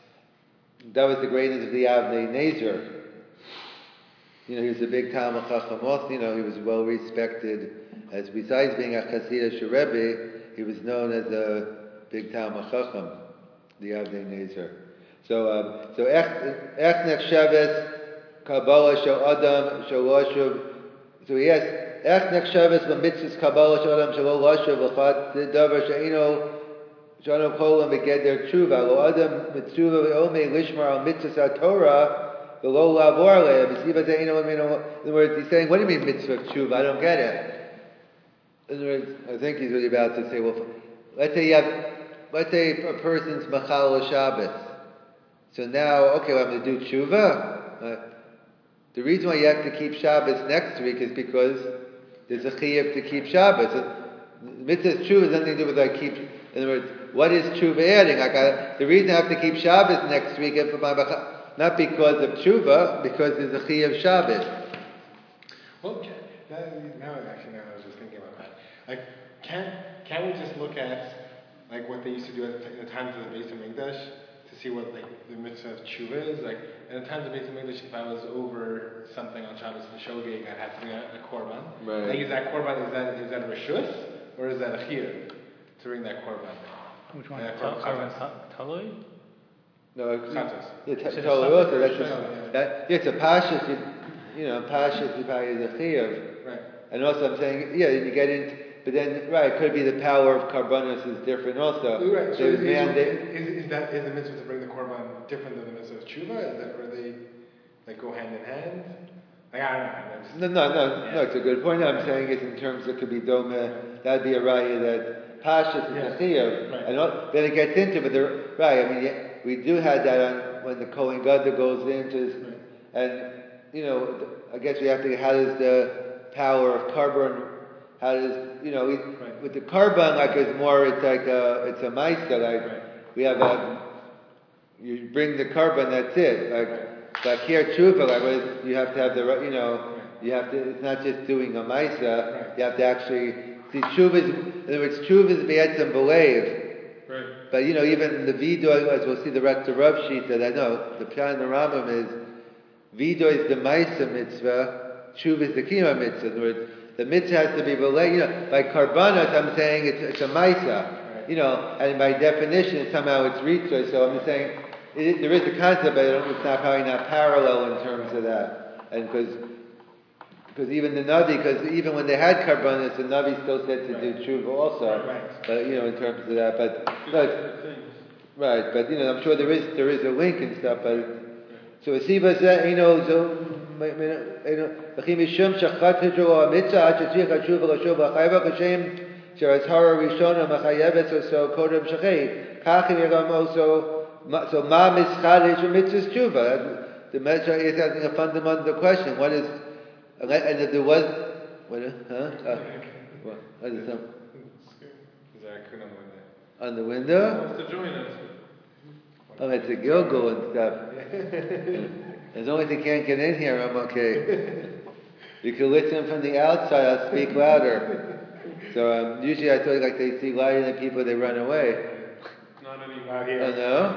that was the greatness of the Avnei Nezer. You know, he was a big Talmud Chacham also, you know, he was well respected as, besides being a Hasidic Rebbe, he was known as a big Talmud Chacham, the Avnei Nezer. So, um, so Ech Nechsheves Kabbalah Shel Adam Shel Loshuv. So he asks, Ech Nechsheves B'mitzvahs Kabbalah Shel Adam Shel Loshuv V'chad Davar She'ino Shano Kolam V'Geder Tshuva Lo Adam Mitzvah V'Omei Lishmar Al Mitzvahs HaTorah V'Lo Labor Le'em B'Siva Ze'ino. In other words, he's saying, what do you mean Mitzvah Tshuva? I don't get it. In other words, I think he's really about to say, well, let's say you have, let's say a person's Machal Shabbos. So now, okay, well, I'm going to do Tshuva. Uh, the reason why you have to keep Shabbos next week is because there's a chiyuv to keep Shabbos. So, Mitzvah Tshuva has nothing to do with like keep. In other words, what is Tshuva adding? Like I, the reason I have to keep Shabbos next week is for my not because of Tshuva, because there's a chiyuv Shabbos. Well, can, that, now actually, now I was just thinking about that. Like, can can we just look at like what they used to do at the, in the times of the Beis Hamikdash to see what like the mitzvah of tshuva is? Like, in the times of the Beis Hamikdash, if I was over something on Shabbos for shogeg, I had to bring a, a korban. Right. Like, is that korban? Is that is that a reshus or is that a chiyuv to bring that korban? Which one? Uh, Korban Talui? No, Chatzos. yeah, t- It's totally. a Also, that's separate just, show, yeah. that. Yeah, it's a pashas. You, you know, pashas you probably is a chiyuv. Right. And also, I'm saying, yeah, you get into, but then, right, it could be the power of karbanos is different. Also, Right. So there's is, mandate. is, is that is the mitzvah to bring the korban different than the mitzvah of tshuva? Is that where they like go hand in hand? Like, I don't know. I'm just- No, no, no, Yeah. no. It's a good point. No, I'm saying it's in terms it could be dome. That'd be a raya that pashas is Yeah. a chiyuv, Right. and all, then it gets into. But the right, I mean, yeah, we do have that on when the Kohen Gadol goes into, his, Right. and you know, I guess we have to. How does the power of carbon? How does you know we, Right. with the carbon like it's more? It's like a it's a ma'isa. Like Right. we have a you bring the carbon. That's it. Like Right. like here tshuva. Like what is, you have to have the right- you know. Right. You have to. It's not just doing a ma'isa. Right. You have to actually see tshuva. Is, in other words, tshuva is be'etzem b'leiv. Right. But you know, even the vidoy, as we'll see the rest of Rav sheet that I know, the Pshat in the Rambam is vidoy is the Maisa mitzvah, Tshuva is the Kiyama mitzvah. In other words, the mitzvah has to be related. You know, by karbanos, I'm saying it's, it's a Maisa. You know, and by definition, somehow it's ritzah. So I'm just saying it, there is a concept, but it's not probably not parallel in terms of that. And because because even the Navi, because even when they had karbanos, the Navi still said to right. do tshuva also. Right. But you know, in terms of that, but but right, but you know, I'm sure there is there is a link and stuff. But so Asiba said, you know, so. וכי משום שחטא או המצווה עד שצריך התשובה לשוב לחייבה כשם שההצהרה הראשונה מחייבת אותו קודם שחי כך היא גם also so מה מסחדש במצוות תשובה. The Medrash is asking a fundamental question. What is and if there was what huh? Uh, what, what is some is there a kun on the window? On the window? He wants to join us. Oh, it's a Gilgul and stuff. As long as he can't get in here, I'm okay. You can listen from the outside, I'll speak louder. So um, usually I thought like they see louder than people, they run away. Not anymore. Not here. Oh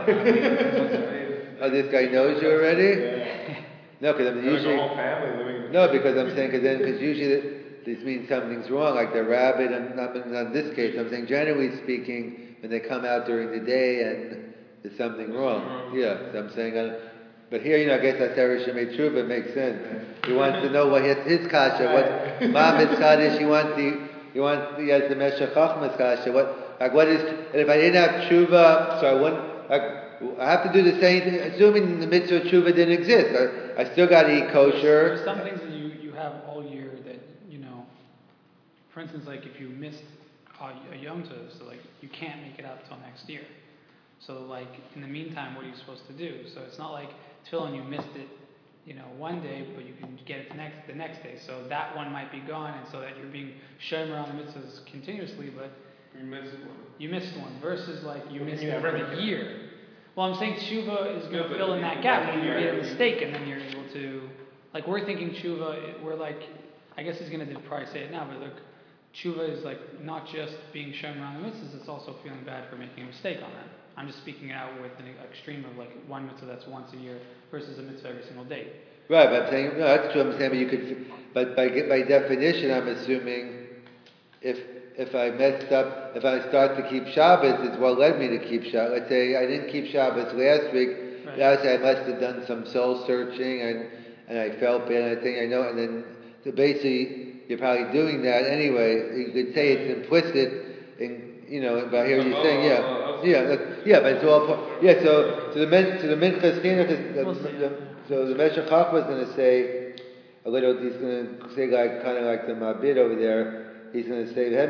no? Oh, this guy knows you already? Yeah. No, because I'm usually... Like a whole family living in the No, because I'm saying, because then, because usually this means something's wrong, like the rabbit, and not, not in this case, I'm saying generally speaking, when they come out during the day and there's something wrong. Yeah, so I'm saying... Uh, But here, you know, I guess that's Eresh Shemei Tshuva, makes sense. He wants to know what his, his kasha, what Ma'am is Kaddish, he wants the, he wants, he has the Meshech Chachma's kasha, what, like what is, and if I didn't have Tshuva, so I wouldn't, like, I have to do the same thing, assuming the mitzvah of Tshuva didn't exist. I, I still got to eat kosher. There's some things that you, you have all year that, you know, for instance, like if you missed a, a Yom Tov, so like you can't make it out till next year. So like, in the meantime, what are you supposed to do? So it's not like tefillin, you missed it, you know, one day, but you can get it next the next day. So that one might be gone, and so that you're being shomer on the mitzvahs continuously, but you missed one. You missed one versus like you well, missed you it for the year. Well, I'm saying tshuva is going to fill in that gap when you made a mistake, and then you're able to, like we're thinking tshuva, we're like, I guess he's going to probably say it now, but look, tshuva is like not just being shomer on the mitzvahs, it's also feeling bad for making a mistake on that. I'm just speaking out with an extreme of like one mitzvah that's once a year versus a mitzvah every single day. Right, but I'm saying, no, that's true, I'm saying, but you could, but by, by definition, I'm assuming if if I messed up, if I start to keep Shabbos, it's what led me to keep Shabbos. Let's say I didn't keep Shabbos last week, right. Last I must have done some soul searching, and, and I felt bad, and I think I know, and then so basically, you're probably doing that anyway. You could say it's implicit in, you know, but here you're saying, yeah, yeah, that's, yeah, but it's all, yeah. So, so the men, so the minchas chinuch, so the Meshech Chachma is going to say a little. He's going to say like kind of like the Mabit over there. He's going to say,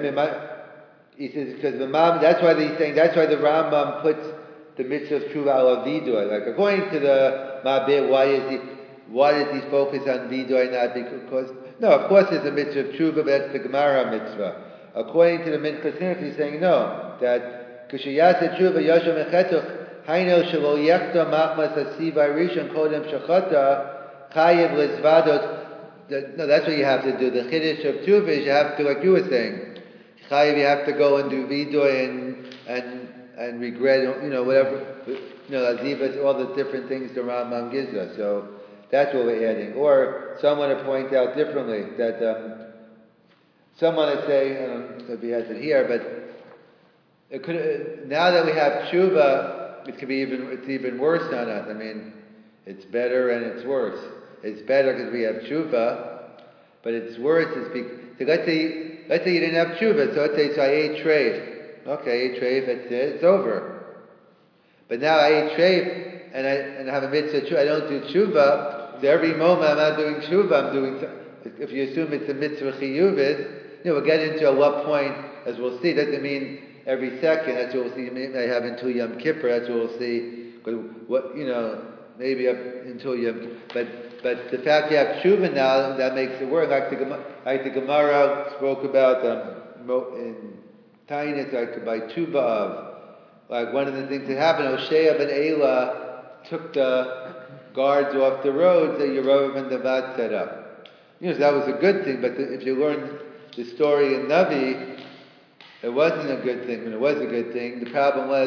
he says because the mom. That's why he's saying. That's why the Rambam puts the mitzvah of tshuva ala vidoy. Like according to the Mabit, why is he? Why does he focus on vidoy not because? No, of course there's a mitzvah of tshuva, but that's the Gemara mitzvah. According to the Minchas Chinuch, he's saying no, that Kishiyasa Tshuva Yashom Echetuch Haino Shelo Yechta Machmas Hasiva Rishon Kodem Shechata Chayev Lezvadot. No, that's what you have to do. The Chiddush of Tshuva is you have to, like you were saying, Chayev, you have to go and do vidoy and and and regret, you know, whatever, you know, Azivas, all the different things the Rambam gives us. So that's what we're adding. Or someone to point out differently that. Um, Someone would say, I don't know if he has it here, but it could, now that we have tshuva, it could be even, it's even worse on us. I mean, it's better and it's worse. It's better because we have tshuva, but it's worse is because, so let's say, let's say you didn't have tshuva, so let's say, so I ate treif. Okay, I ate treif, that's it, it's over. But now I ate treif, and I, and I have a mitzvah tshuva, I don't do tshuva, so every moment I'm not doing tshuva, I'm doing, if you assume it's a mitzvah chiyuvis, you know, we'll get into at what point, as we'll see, doesn't mean every second, that's what we'll see, maybe I have until Yom Kippur, that's what we'll see, because what, you know, maybe up until Yom, but, but the fact you have tshuva now, that makes it work, like the, like the Gemara spoke about um, in Tainus, like by Tu B'Av, like one of the things that happened, Hoshea ben Elah took the guards off the roads that Yerovam and Nevat set up. You know, so that was a good thing, but the, if you learn the story in Navi, it wasn't a good thing. When it was a good thing, the problem was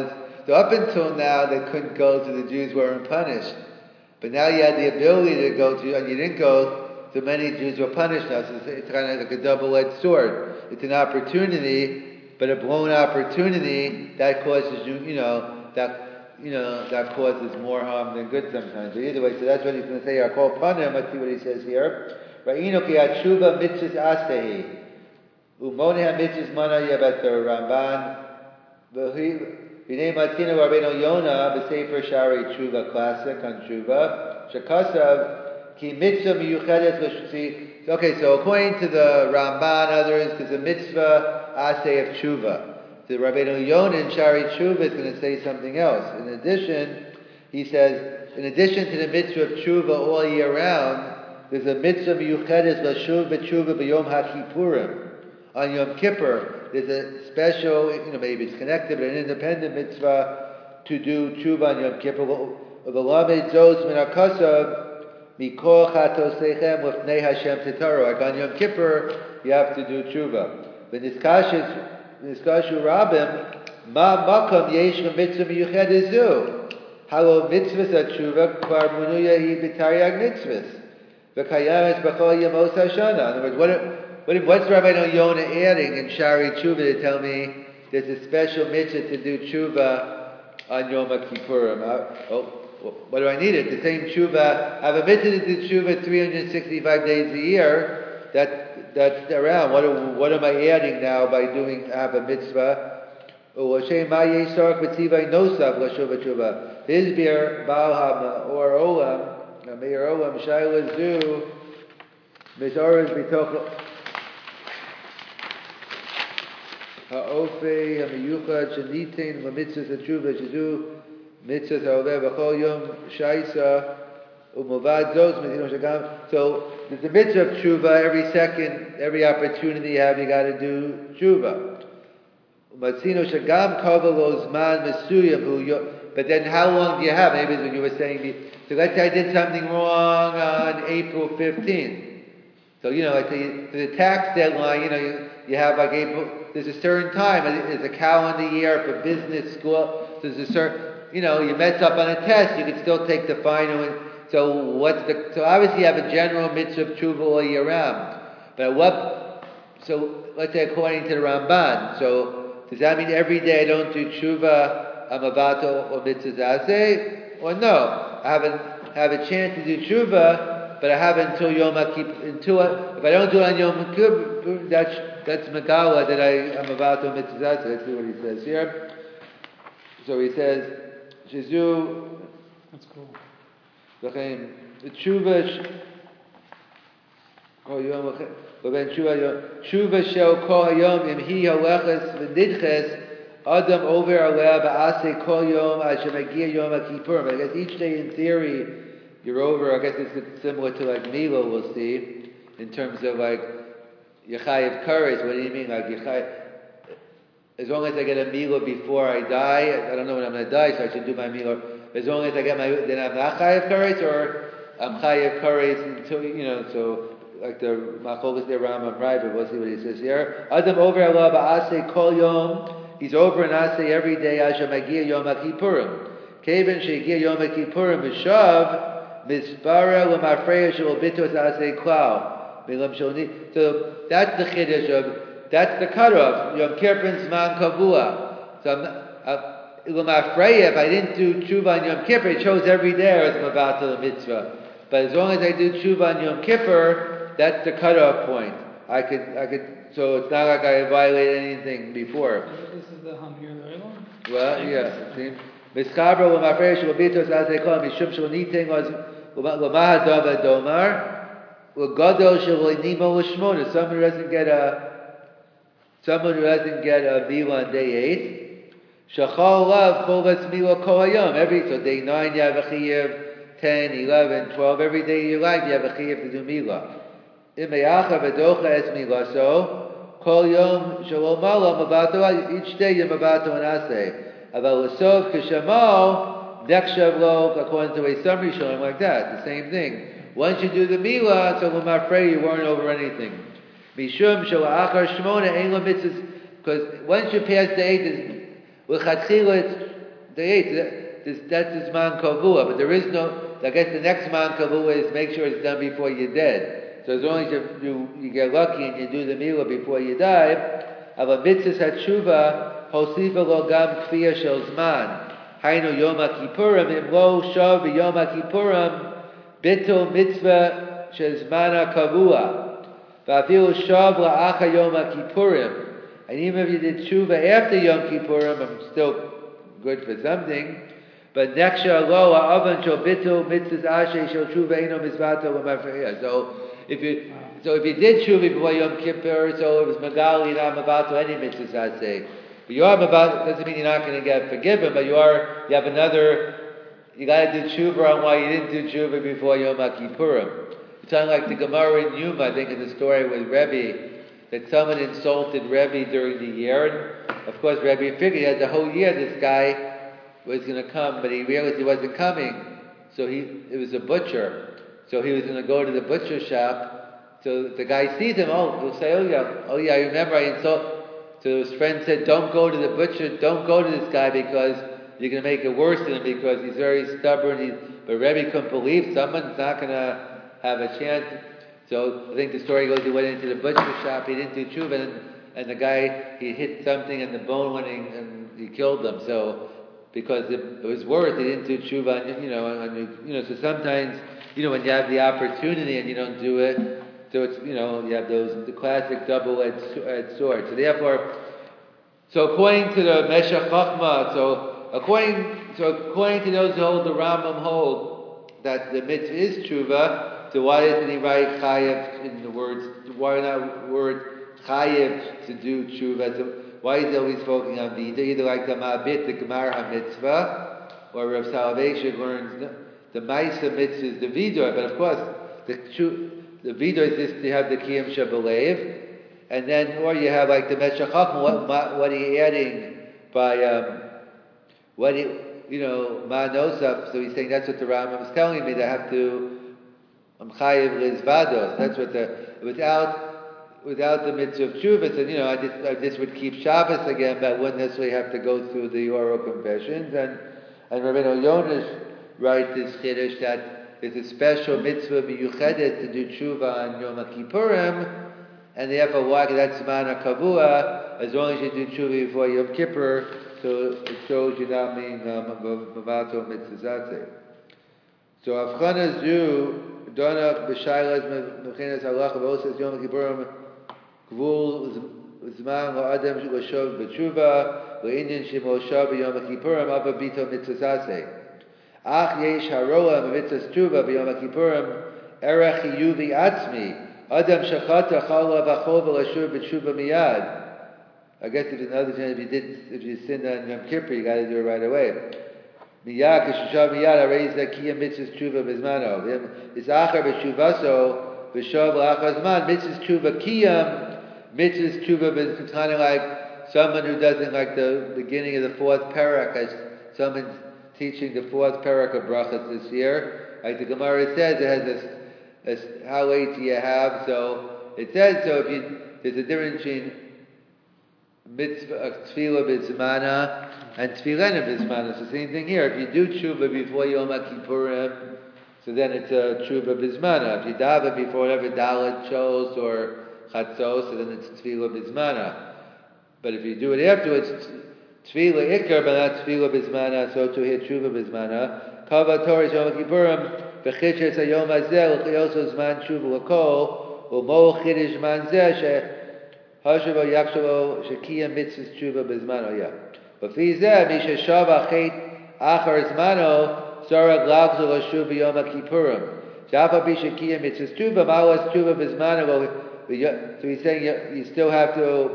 So up until now, they couldn't go, so the Jews weren't punished. But now you had the ability to go to, and you didn't go, so many Jews were punished now. So it's, it's kind of like a double-edged sword. It's an opportunity, but a blown opportunity that causes you, you know, that you know that causes more harm than good sometimes. But either way, so that's what he's going to say here. I call panim. Let's see what he says here. Ra'inu ki atshuva mitzvahs asehi. Umoneh mitzvahs mana yabat the Ramban. V'hinei matzina Rabbeinu Yonah b'sefer Shari Tshuva, classic on Tshuva. Shekasav ki mitzvah miyuchedet l'shutzi. Okay, so according to the Ramban, others, there's a mitzvah aseh of Tshuva. The Rabbeinu Yonah in Shari Tshuva is going to say something else. In addition, he says, in addition to the mitzvah of Tshuva all year round, there's a mitzvah miyuchedet l'shuv b'tshuva b'yom ha'kippurim. On Yom Kippur, there's a special, you know, maybe it's connected, but an independent mitzvah to do tshuva on Yom Kippur. V'lamed zos min ha'kasav mikol chatosechem lefnei Hashem titaru. Like on Yom Kippur, you have to do tshuva. V'niskashu rabim ma makam yesh mitzvah miyuchedet zu. Halo mitzvahs at tshuva kvar munuya hi b'taryag mitzvahs. V'kayamet b'chol yemos hashana. In other words, what What, what's Rabbeinu Yonah adding in Shari Tshuva to tell me there's a special mitzvah to do tshuva on Yom Kippurim? Oh, what do I need it? The same tshuva. I have a mitzvah to do tshuva three hundred sixty-five days a year. That that's around. What what am I adding now by doing have a mitzvah? His beer Baal or Olam, Meir Olam Shailas do Mizoras Bitoch. Ha'ofei ha'miyuchad shenitin v'mitzvahs ha'tshuva shedu mitzvahs ha'oleh v'chol yom shaisa u'movad zos mitzvah shagam. So there's a mitzvah of tshuva every second, every opportunity you have, you got to do tshuva. Matzino shagam kavalos man mesuyam hu. But then how long do you have? Maybe it's when you were saying, so let's say I did something wrong on April fifteenth. So, you know, like the, the tax deadline, you know, you, you have like April, there's a certain time, it's a calendar year for business school, there's a certain, you know, you mess up on a test, you can still take the final, and so what's the, so obviously you have a general mitzvah of tshuva all year round, but what, so let's say according to the Ramban, so does that mean every day I don't do tshuva, I'm about to, or mitzvah aseh, or no, I haven't, have a chance to do tshuva, but I have until Yom Kippur. Until if I don't do it on Yom Kippur, that's that's Megala that I am about to mitzvah. Let's see what he says here. So he says, Shizu. That's cool. The tshuva. Oh, Yom. But tshuva tshuva shel kol hayom im hi haleches v'nidches adam over aleh ba'aseh kol yom asher magia Yom Kippur. I guess each day in theory you're over. I guess it's similar to like Milo, we'll see, in terms of like Yechayev Kares. What do you mean, like Yechayev? As long as I get a Milo before I die, I don't know when I'm going to die, so I should do my Milo. As long as I get my, then I'm not Chayev Kares, or I'm Chayev Kares until, you know, so like the Macholus de Rambam, right? But we'll see what he says here. Adam over Allah ba'aseh kol yom. He's over and aseh every day. Asher magia Yom Kippurim. Kevin shegia Yom Kippurim v'shav. Mispara l'mafreya shel bitos asay klau milam shoni. So that's the chiddush of that's the cutoff. Yom Kippur zman kavua. So l'mafreya, if I didn't do tshuva on Yom Kippur, it shows every day as mavatal mitzvah. But as long as I do tshuva on Yom Kippur, that's the cutoff point. I could, I could. So it's not like I violated anything before. This is the Hamir Leilam? Well, yeah. See? Mischabra l'mafreya shel bitos asay klau mishum shel niting was. Someone who doesn't get a someone who doesn't get a mila on day eight. Shachal lav kol mila kol hayom. Every so day nine you have a chiyuv, ten, eleven, twelve. Every day you like you have a chiyuv to do mila. Imeyacha v'docha es mila. So kol yom shalom malam avato. Each day you're avato and asay. Aval l'sov kishamal. Nekshav lo, according to a summary showing like that, the same thing. Once you do the milah, so I'm afraid you weren't over anything. Mishum shalachar shmona ein mitzvahs, because once you pass the eight, l'chatchila it's the eighth, this, that's his man kavua, but there is no, I guess the next man kavua is make sure it's done before you're dead. So as long as you, you, you get lucky and you do the milah before you die, ava mitzvah hatshuva, hosifa lo gam kfiyah shel zman, hainu yom ha-kippurim, im lo shav b'yom ha-kippurim, bitul mitzvah shel zman ha-kavua, va'afilu shav la'acha yom ha-kippurim, and even if you did tshuva after Yom Kippurim, I'm still good for something. But neksha lo ha'avan shel bitul mitzvahs asher shel tshuva eino mizvato l'mafreya. So if you so if you did tshuva before Yom Kippur, so it was magali not mavato any mitzvahs aseh. But you are mavato doesn't mean you're not going to get forgiven, but you are you have another. You got to do tshuva on why you didn't do tshuva before Yom Kippurim. It's kind of like the Gemara in Yuma, I think, in the story with Rebbe, that someone insulted Rebbe during the year. And of course, Rebbe figured he had the whole year this guy was going to come, but he realized he wasn't coming. So he, it was a butcher. So he was going to go to the butcher shop. So the guy sees him. Oh, he'll say, "Oh yeah, oh yeah, I remember I insulted." So his friend said, "Don't go to the butcher. Don't go to this guy because you're going to make it worse than him because he's very stubborn." He, but Rebbe couldn't believe someone's not going to have a chance. So I think the story goes, he went into the butcher shop, he didn't do tshuva, and, and the guy, he hit something and the bone went in, and he killed them. So, because it, it was worse, he didn't do tshuva, and, you know, and, you know, so sometimes, you know, when you have the opportunity and you don't do it, so it's, you know, you have those, the classic double-edged sword. So therefore, so according to the Meshech Chochmah, so according, so according to those who hold the Rambam hold that the mitzvah is tshuva, so why doesn't he write chayev in the words? Why not word chayev to do tshuva? So why is he always focusing on vida? Either like the Ma'abit, the Gemara HaMitzvah, or Rav Salvation learns the, the Maisa mitzvah is the vidor. But of course, the the vidor is just to have the kiyam shabalev, and then or you have like the Meshech Chochmah. What what are you adding by um, what he, you know ma nosaf? So he's saying that's what the Rambam was telling me. They have to. That's what the without without the mitzvah of tshuva. And you know, I just I just would keep Shabbos again, but I wouldn't necessarily have to go through the oral confessions. And and Rabbeinu Yonis writes this chiddush that there's a special mitzvah miyuchedet to do tshuva on Yom Kippurim, and therefore why that's zman kavua. As long as you do tshuva before Yom Kippur, so it shows you're not being mavato mitzvah. So Avchana Zu. Donach b'shaylas mechinas halacha v'osas Yom Kippurim gvul zman la'adam l'shov b'tshuva l'inyan shemo shav b'Yom Kippurim abba bito mitzvah zaseh. Ach yesh haroa b'mitzvah tshuva b'Yom Kippurim erech yuvi atzmi adam shachata chala v'achol v'lashuv b'tshuva miyad. I guess if another time if you did if you sinned on Yom Kippur you got to do it right away. Miyad k'shushav miyad arei zakiyah mitzvah tshuva b'zmano. V'zacher b'shuvaso v'shav l'achar zman mitzvah tshuva kiyam mitzvah tshuva b'zmano. It's kind of like someone who doesn't like the beginning of the fourth parak. As someone's teaching the fourth parak of brachas this year, like the Gemara says, it has this, this how late do you have? So it says so. If you there's a difference between mitzvah tefillah b'zmana and tefillah b'zmana. It's the same thing here. If you do tshuva before Yom Kippurim, so then it's a tshuva b'zmana. If you daven before whatever dalet chose or chatzos, so then it's tefillah b'zmana. But if you do it afterwards, tefillah ikar, but not tefillah b'zmana, so to hit tshuva b'zmana. Kava Torah Yom Kippurim b'chiches hayom hazeh l'chayoso zman tshuva l'kol u'mo chidish man zeh she Hashavo Yakshavo Shakia Mitzvah Tshuva Bizmano Ya. But Fizeh Misha Shava Chet Achar Zmano Sarag Lagzu Lashuv Yom Kippurim. Shafa Bishakia Mitzvah Tshuva Malas Tshuva Bizmano. So he's saying you, you still have to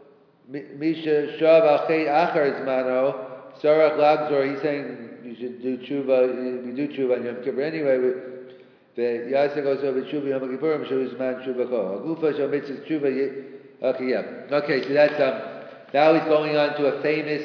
Misha Shava Chet Achar Zmano Sarag Lagzu. He's saying you should do Tshuva. You do Tshuva on Yom Kippur anyway. The Yasser goes over Tshuva Yom Kippurim. Shu Zman Tshuva Ko. Agufa Shal Mitzvah Tshuva. Okay, yeah. Okay, so that's um. Now he's going on to a famous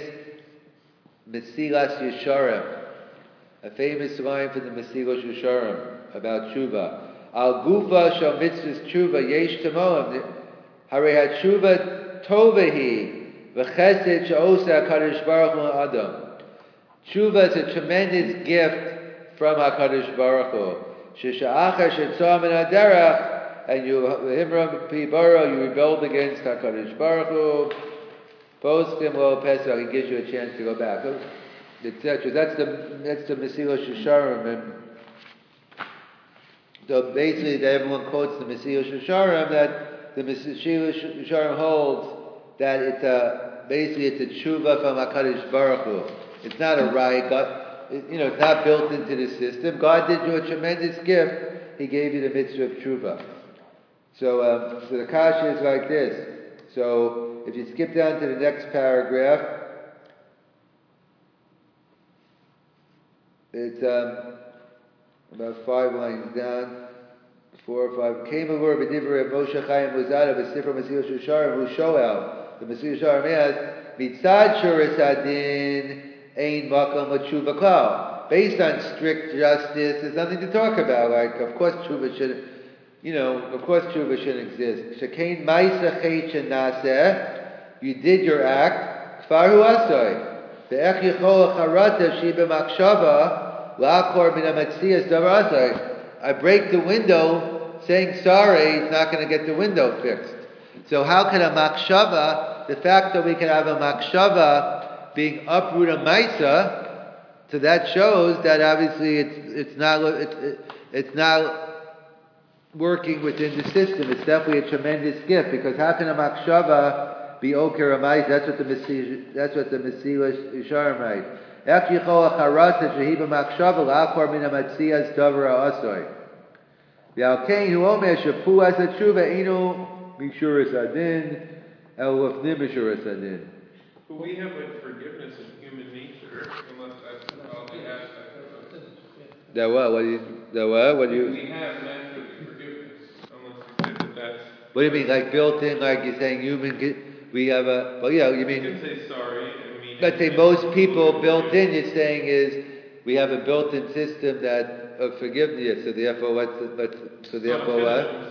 Mesilas Yesharim, a famous line from the Mesilas Yesharim about tshuva. Al gufa shal mitzvahs tshuva yesh tamoim. Harei hatshuva tovahi v'chesed she'osa Kadosh Baruch Hu adam. Tshuva is a tremendous gift from HaKadosh Baruch Hu. Shesha'achar shetzom min haderech, and you, Himram Pi Bara, you rebelled against HaKadosh Baruch Hu. Poskim lo Pesach, he gives you a chance to go back, et cetera. That's the that's the Mesilas Yesharim, and so basically, that everyone quotes the Mesilas Yesharim, that the Mesilas Yesharim holds that it's a basically it's a tshuva from HaKadosh Baruch Hu. It's not a right, God, you know, it's not built into the system. God did you a tremendous gift. He gave you the mitzvah of tshuva. So, um, so the kasha is like this. So, if you skip down to the next paragraph, it's um, about five lines down, four or five. Came over b'divrei Moshe Chaim Muzada b'sifra Mesilas Yesharim who shoel. The Mesilas Yesharim asks, mitzad shuras adin ein makom l'tshuva klal. Based on strict justice, there's nothing to talk about. Like, of course, tshuva should, you know, of course, tshuva shouldn't exist. Shekein ma'isa chet shenaseh, you did your act. Kfar hu asoy. Ve'ech yichol charata shi b'makshava la'akor min ha'matzias davar asoy. I break the window, saying sorry, it's not going to get the window fixed. So how can a makshava, the fact that we can have a makshava being uprooted maisa, so that shows that obviously it's it's not it's it's not working within the system. It's definitely a tremendous gift, because how can a makshava be oker maisa? That's what the Mesilas that's what the Mesilas Yesharim write. Ech yichol acharata shehi b'makshava la'akor min ha'matzias davar ha'asoy. V'alkein hu omer shepu as a tshuva inu mishuras adin el lefnim mishuras adin. But we have like forgiveness in human nature, unless that's all the aspect of it. That what? What do you? That what? What do you? We have naturally forgiveness, unless you say that that's. What do you mean, like built in? Like you're saying, human? We have a. Well, yeah. You mean? You can say sorry. I mean. Let's say most people built in. You're saying is we have a built-in system that of forgiveness. So therefore, what's but so therefore what?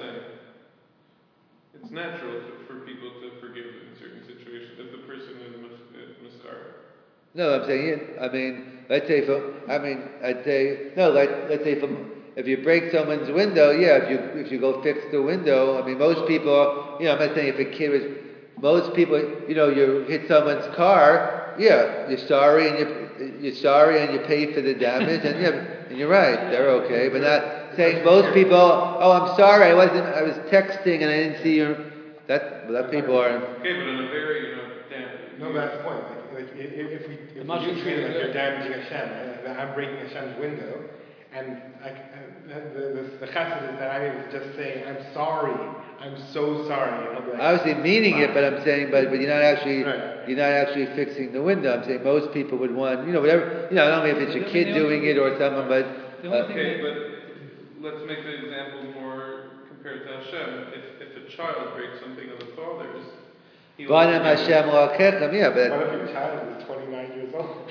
It's natural to, for people to forgive in certain situations if the person is miskar. No, I'm saying. I mean, let's say for. I mean, I'd say no. Let let's say from. If you break someone's window, yeah. If you if you go fix the window, I mean, most people. You know, I'm not saying if a kid was. Most people, you know, you hit someone's car. Yeah, you're sorry and you you're sorry and you pay for the damage, and yeah, and you're right. They're okay, but not saying most people. Oh, I'm sorry. I wasn't. I was texting and I didn't see your. That that people are. Okay, but on a very you know. Damn, no, that's the point. Like, like if, if we if we do treat it like you're damaging Hashem, right? Like I'm breaking Hashem's window, and like uh, the the, the chesed is that I'm able to just say I'm sorry. I'm so sorry. And like, obviously meaning it, but I'm saying, but but you're not actually right. you're not actually fixing the window. I'm saying most people would want, you know, whatever, you know, not only if it's your kid doing it or someone, but uh, okay, but let's make the example more compared to Hashem. If if a child breaks something of the father's, he will Hashem la'akechem, yeah, but what if your child is twenty-nine years old?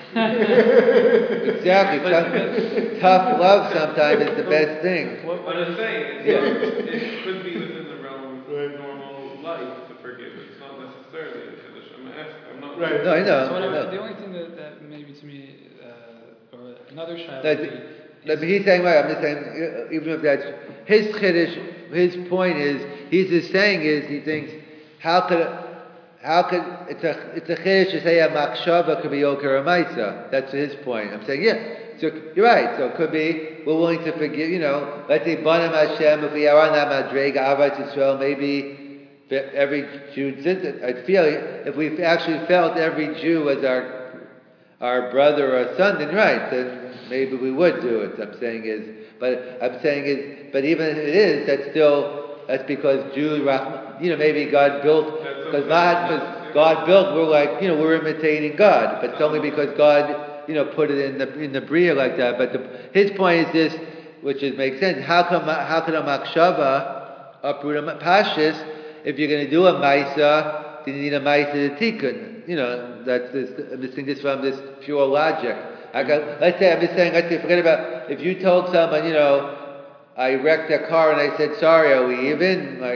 Exactly. tough, tough love sometimes is the best thing. What, what I'm saying is, yeah. It could be within the realm of normal life to forgive. It's not necessarily a Kiddush. I'm asking. I'm not. Right. No, I know. So what I I, know. the only thing that, that maybe to me, uh, or another child No, would be. no, but he's saying, right, I'm just saying, even if that's his chiddush, his point is, he's just saying is, he thinks, how could, how could, it's a, it's a chiddush to say a makshava could be yoker or maisa. That's his point. I'm saying, yeah, so you're right, so it could be, we're willing to forgive, you know, let's say, Banim Hashem, if we are on that madrega, Ahavas Yisrael, maybe every Jew, I feel, if we actually felt every Jew was our, our brother or son, then right, then maybe we would do it. I'm saying is, but I'm saying is, but even if it is, that's still, that's because Jews, you know, maybe God built, because God, God built, we're like, you know, we're imitating God, but it's only because God, you know, put it in the in the bria like that. But the, his point is this, which is makes sense. How come? How can a makshava uproot a pashis if you're going to do a maisa? Then you need a maisa to tikkun. You know, that's this. I'm just saying this from this pure logic. I got, let's say I'm just saying. Let's say forget about if you told someone, you know, I wrecked a car and I said sorry, are we even? Like,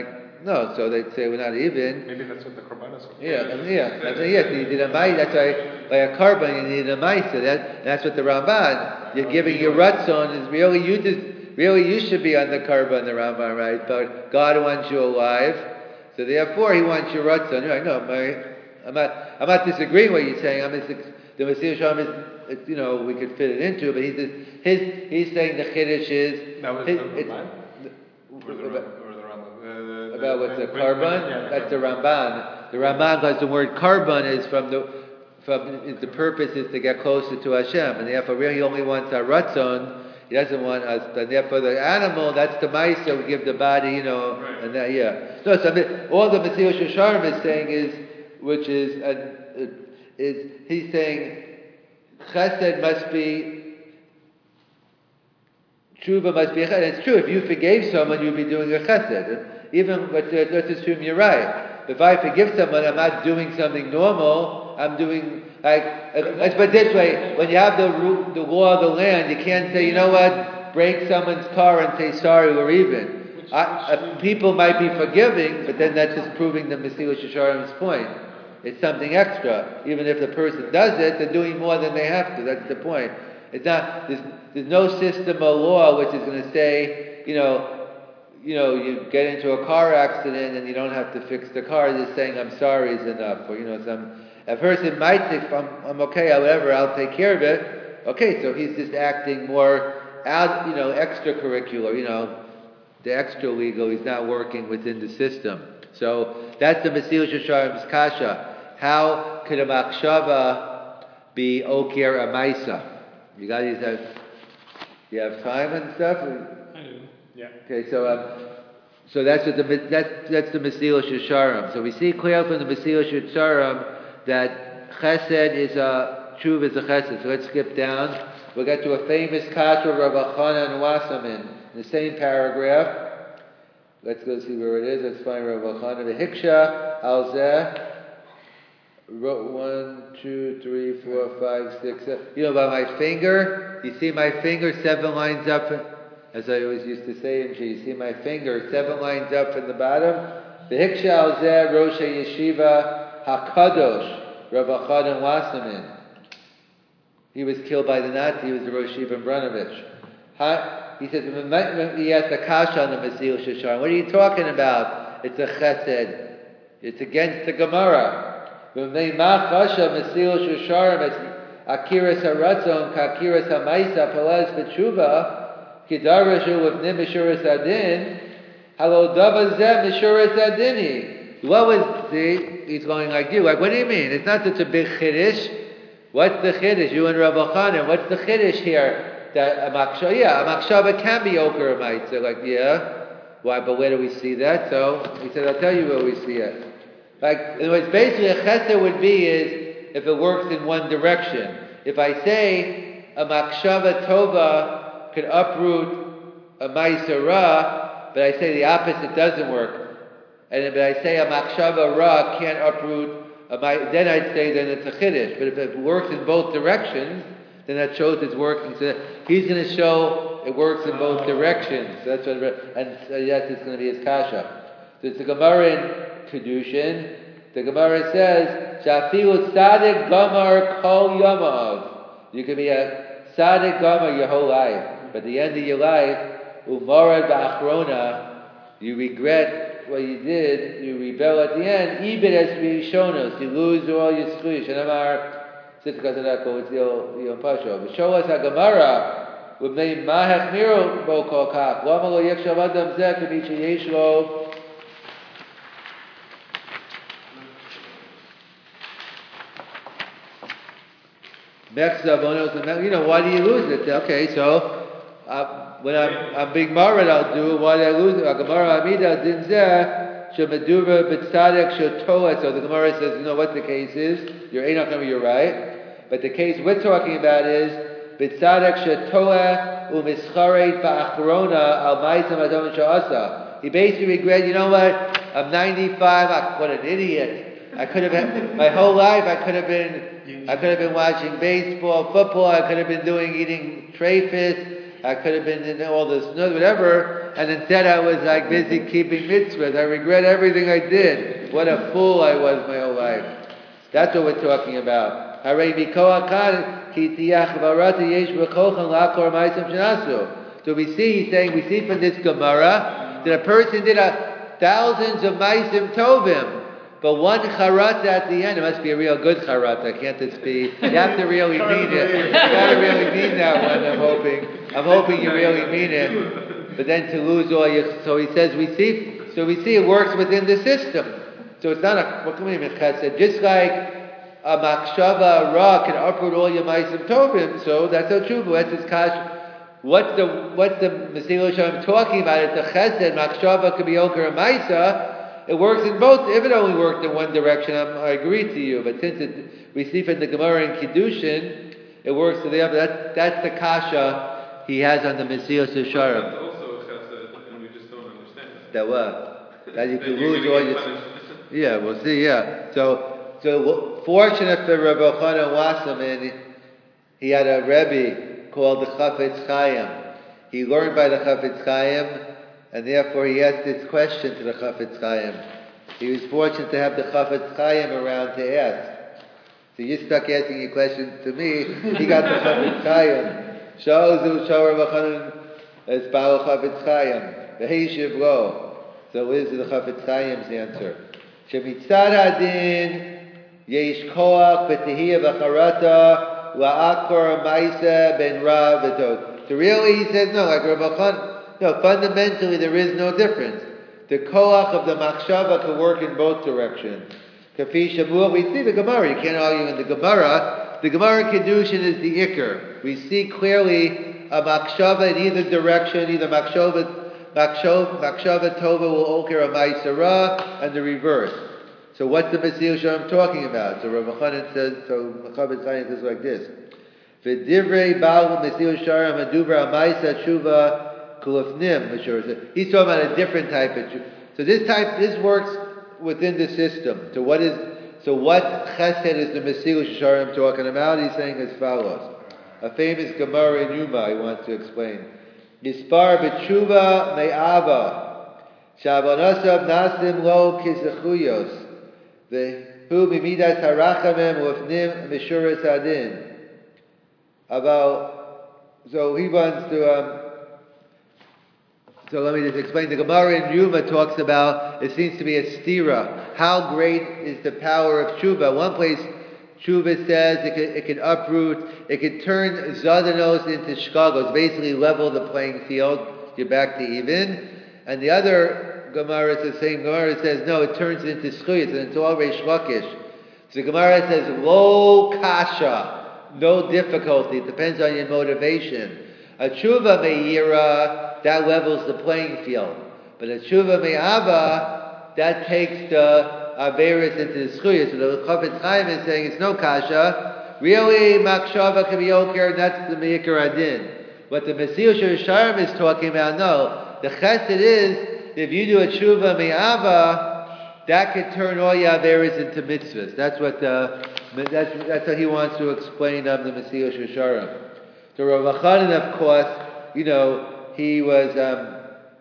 no, so they'd say we're not even. Maybe that's what the korbanos are. Yeah, and yeah, that's, yes, you need a maisa. That's why by a carbon you need a maisa. That that's what the Ramban. You're giving your ratzon is really you just really you should be on the carbon, the Ramban, right? But God wants you alive, so therefore He wants your ratzon. You're like, no, my, I'm not I'm not disagreeing with what you're saying. I'm just, the Messiah Shalom is, it's, you know, we could fit it into, but he's just, his he's saying the chiddush is that was his, the Ramban? Or the Ram- or the Rambam? Uh, about what's the when- carbon? when- yeah, That's the Ramban. The Ramban, because the word carbon is from the from is the purpose is to get closer to Hashem, and therefore really he only wants our ratzon. He doesn't want us. And therefore the animal, that's the maisa. We give the body, you know, Right. and that yeah. No, so I mean, all the Messiah Shosharim is saying is, which is uh, is he's saying chesed must be. Tshuva must be a chesed. It's true, if you forgave someone, you'd be doing a chesed. Even, but uh, let's assume you're right. If I forgive someone, I'm not doing something normal. I'm doing, like, uh, let's put it this way. When you have the ru- the law of the land, you can't say, you know what, break someone's car and say, sorry, we're even. I, uh, people might be forgiving, but then that's just proving the Mesilas Yesharim's point. It's something extra. Even if the person does it, they're doing more than they have to. That's the point. It's not, there's, there's no system or law which is going to say, you know, you know, you get into a car accident and you don't have to fix the car. Just saying I'm sorry is enough. Or, you know, some, a person might think, I'm, I'm okay, whatever, I'll take care of it. Okay, so he's just acting more out, you know, extracurricular, you know, the extra legal. He's not working within the system. So that's the Mesilas Yesharim's kasha. How could a machshava be okir a maisa? You guys have, you have time and stuff? I do. Yeah. Okay, so um, so that's what the that's that's the Mesilas Yesharim. So we see clearly from the Mesilas Yesharim that chesed is a tshuva is a chesed. So let's skip down. We'll get to a famous kasha of Rabbi Chanan Wasserman in the same paragraph. Let's go see where it is. Let's find Rabbi Chanan. The Hiksha al zeh. Wrote one, two, three, four, five, six, seven. You know about my finger? You see my finger seven lines up, as I always used to say in G. You see my finger seven lines up from the bottom? The Hiksha al zeh Rosh Yeshiva HaKadosh Rabbi Chanan Wasserman. He was killed by the Nazi. He was the Rosh Yeshiva in Branovich. He says, he asked the kasha on the Mesilas Yesharim. What are you talking about? It's a chesed. It's against the Gemara. V'meimach kasha Mesilas Yesharim es akiras haratzon k'akiras hamaisa palaz b'tshuva kidarashu with nimishuras adin halo dava zeh mishuras adini. What was, see, he's going like you. Like, what do you mean? It's not such a big chiddush. What's the chiddush? You and Rabbi Chanan, what's the chiddush here? That a machshava, yeah, a machshava can be okar maisa. Like, yeah, why? But where do we see that? So he said, I'll tell you where we see it. Like, in other words, basically a chesed would be is if it works in one direction. If I say a machshava tova could uproot a maisa ra, but I say the opposite doesn't work, and but I say a machshava ra can't uproot a maisa, then I'd say then it's a chiddush. But if it works in both directions, then that shows it's working. So he's going to show it works in both directions. So that's what, and so yes, it's going to be his kasha. So it's the Gemara in Kedushin. The Gemara says, "Shafilu tzaddik gamar kol yamav." You can be a tzaddik gamar your whole life, but at the end of your life, umarad ba'achrona, you regret what you did. You rebel at the end. Ibid es rishonos, you lose all your zchuyos. Shenamar. It's the Yom Pasha. Show us a Gemara with me mahach miro bo kol kach. Lama lo yekshav adam zeh k'mi sheyesh lo. You know, why do you lose it? Okay, so uh, when I'm, I'm being married, I'll do it. Why do I lose it? A Gemara amida din zeh shemedura b'tzadek shotoa. So the Gemara says, you know what the case is? You're Enoch, you're right. But the case we're talking about is b'tzadek shetoa u'mischaret ba'achrona al ma'isam adon sha'asa. He basically regret, you know what? I'm ninety-five. I, what an idiot! I could have been my whole life. I could have been. I could have been watching baseball, football. I could have been doing eating treifus. I could have been in all this, whatever, and instead I was like busy keeping mitzvahs. I regret everything I did. What a fool I was my whole life. That's what we're talking about. So we see, he's saying, we see from this Gemara that a person did a, thousands of Maisim Tovim, but one Charatah at the end, it must be a real good Charatah, can't this be? You have to really mean it. You gotta really mean that one, I'm hoping. I'm hoping you really mean it. But then to lose all your, so he says, we see, so we see it works within the system. So it's not a, what can we mean, chesed? Just like a makshava, a ra, can uproot all your Maisim Tovim, so that's how tshuva, that's his kash. What's the what's the Mesilas Yesharim talking about? It's a chesed, makshava, could be oker, and maisa. It works in both. If it only worked in one direction, I'm, I agree to you. But since it, we see from the Gemara in Kiddushin, it works to the other. That's that's the kasha he has on the Mesilas Yesharim. That's also a chesed, and we just don't understand it. That what? That you can lose all your. Yeah, we'll see. Yeah. So so fortunate for Rabbi Chanan Wasserman, he had a Rebbe called the Chafetz Chaim. He learned by the Chafetz Chaim, and therefore he asked this question to the Chafetz Chaim. He was fortunate to have the Chafetz Chaim around to ask. So you stuck asking your question to me, he got the Chafetz Chaim. Sha'ozu Sha'ar Vachanan as Baal Chafetz Chaim. The Heishiv Lo. So what is the Chafetz Chaim's answer? Shemitzad Hadin Yesh Koach B'Tehiyah V'Charata La'akor Maisa Ben Ra V'Tov. So really, he says no. Like Rabbi Khan, no. Fundamentally, there is no difference. The koach of the machshava can work in both directions. Kafi Shamuel, we see the Gemara. You can't argue in the Gemara. The Gemara Kiddushin is the ikr. We see clearly a machshava in either direction. Either machshava, machshava, machshava tova will oker a Maisa Ra, and the reverse. So what's the Mesilas Yesharim talking about? So Rabbi Chanan says, so Chafetz Chaim says like this: V'divrei Baal Mesilas Yesharim Adubra Amaisa Tshuva Kulafnim. He's talking about a different type of tshuva. So this type, this works within the system. So what is, so what chesed is the Mesilas Yesharim talking about? He's saying as follows: a famous Gemara in Yuma he wants to explain. Yispar b'tshuva me'ava Shavanasav nasim lo kizachuyos. Who bimidas harachamim ufnim mishuras adin. About, so he wants to. Um, so let me just explain. The Gemara in Yuma talks about it seems to be a stira. How great is the power of tshuva? One place, tshuva says it can, it can uproot, it can turn zadanos into shkagos, basically level the playing field. You're back to even, and the other. Gemara, it's the same Gemara, says no, it turns it into schuyas, and it's all Reish Lakish. So the Gemara says lo kasha, no difficulty. It depends on your motivation. A tshuva me'ira, that levels the playing field, but a tshuva me'ava, that takes the averis into the schuyas. So the Chafetz Chaim is saying it's no kasha. Really, makshava can be oker, and that's the me'ikar adin. What the Mesilas Yesharim is talking about, no, the chesed is. If you do a tshuva me'ava, that can turn all your averis into mitzvahs. That's what the, that's that's how he wants to explain um, the Mesilas Yesharim. So Rav Chanan, of course, you know, he was um,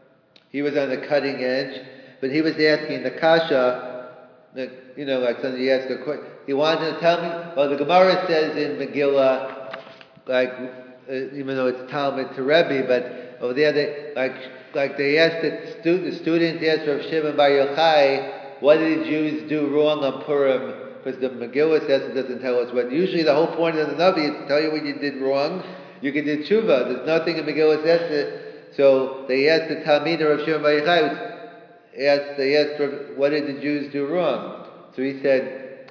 he was on the cutting edge, but he was asking the kasha, you know, like somebody asked a question. He wanted to tell me. Well, the Gemara says in Megillah, like uh, even though it's Talmud to Rebbe, but over there they like. Like they asked the, stu- the students asked Rav Shimon Bar Yochai, what did the Jews do wrong on Purim? Because the Megillah says it doesn't tell us what. Usually the whole point of the Navi is to tell you what you did wrong. You can do tshuva. There's nothing in Megillah says it. So they asked the Talmid of Rav Shimon Bar Yochai, asked, they asked, what did the Jews do wrong? So he said,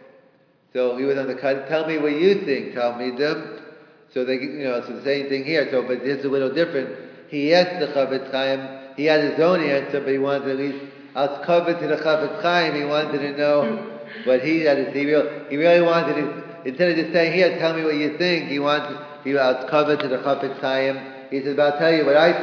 so he was on the cut, tell me what you think, Talmidim. So they, you know, it's the same thing here. So, but it's a little different. He asked the Chafetz Chaim, he had his own answer, but he wanted to at least, I was covered to the Chafetz Chaim, he wanted to know what he had to see. He really, he really wanted to, instead of just saying, here, tell me what you think, he wanted, he was covered to the Chafetz Chaim. He said, I'll tell you what I think.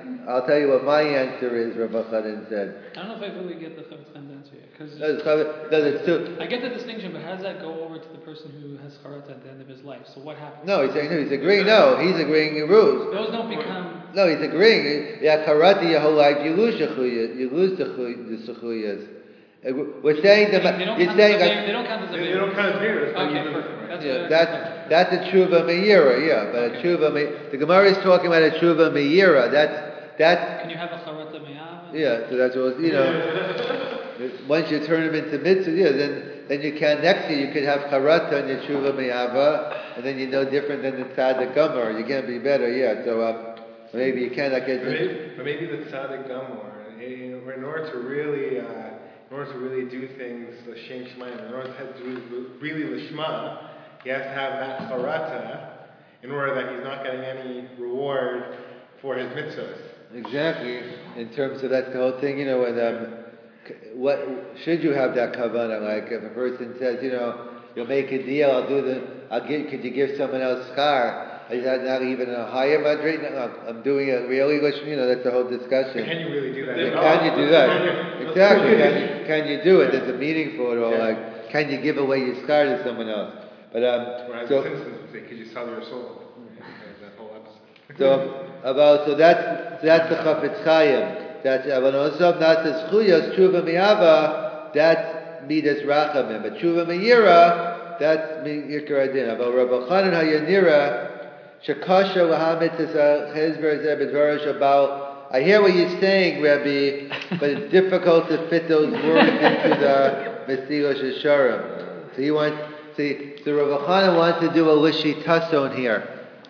I'll tell you what my answer is, Rav Chanan said. I don't know if I really get the Chavetz Chaim's answer yet. Cause No, it's Chavetz- no, there's two. I get the distinction, but how does that go over to the person who has Charatah at the end of his life? So what happens? No, he's saying, no, he's agreeing, no, he's agreeing in rules. Those don't become... No, he's agreeing. Yeah, karate your whole life, you lose your chuya, you lose the chuy, the sechuyas. We're saying the, they don't you're count saying as a, like, they don't count as a They, they don't count as beers. Okay, perfect. That's yeah, what that's that's a tshuva meira, yeah, but Okay. a tshuva me, the Gemara is talking about a tshuva meira. That's that's Can you have a Charatah Me'av? yeah. So that's what you know. Once you turn them into mitzvah, yeah, then then you can next year you could have charata and your tshuva me'ava, and then you're no different than the tzaddik gomer. You can't be better, yeah. So um, maybe you cannot get. But maybe, but maybe the tzaddik gamor, in order to really, uh, in order to really do things l'shem shemaim, in order to do really l'shma, he has to have that charata, in order that he's not getting any reward for his mitzvahs. Exactly. In terms of that's the whole thing, you know, when um, what should you have that kavanah? Like if a person says, you know, you'll make a deal, I'll do the, I'll give, could you give someone else schar? Is that not even a higher madrid? No, I'm doing it really, you know, that's the whole discussion. Can you really do that? Yeah, can you do that? Exactly. Can you, can you do it? There's a meaning for it all. Yeah. Like, can you give away your schar to someone else? But um, Whereas so, the Simpsons would say, could you sell your soul? That whole episode. so about so that's so that's the chafetz chaim. That's avanosov nasas chuyos tshuva miava. That's midas rachamim. But tshuva meira, that's mikar adin. About Rav Chanan hayanira shekasha lahamitz chezber zebedvarash about. I hear what you're saying, Rabbi, but it's difficult to fit those words into the Mesilas Yesharim. So he wants, see, so Rav Chanan wants to do a lishitason here.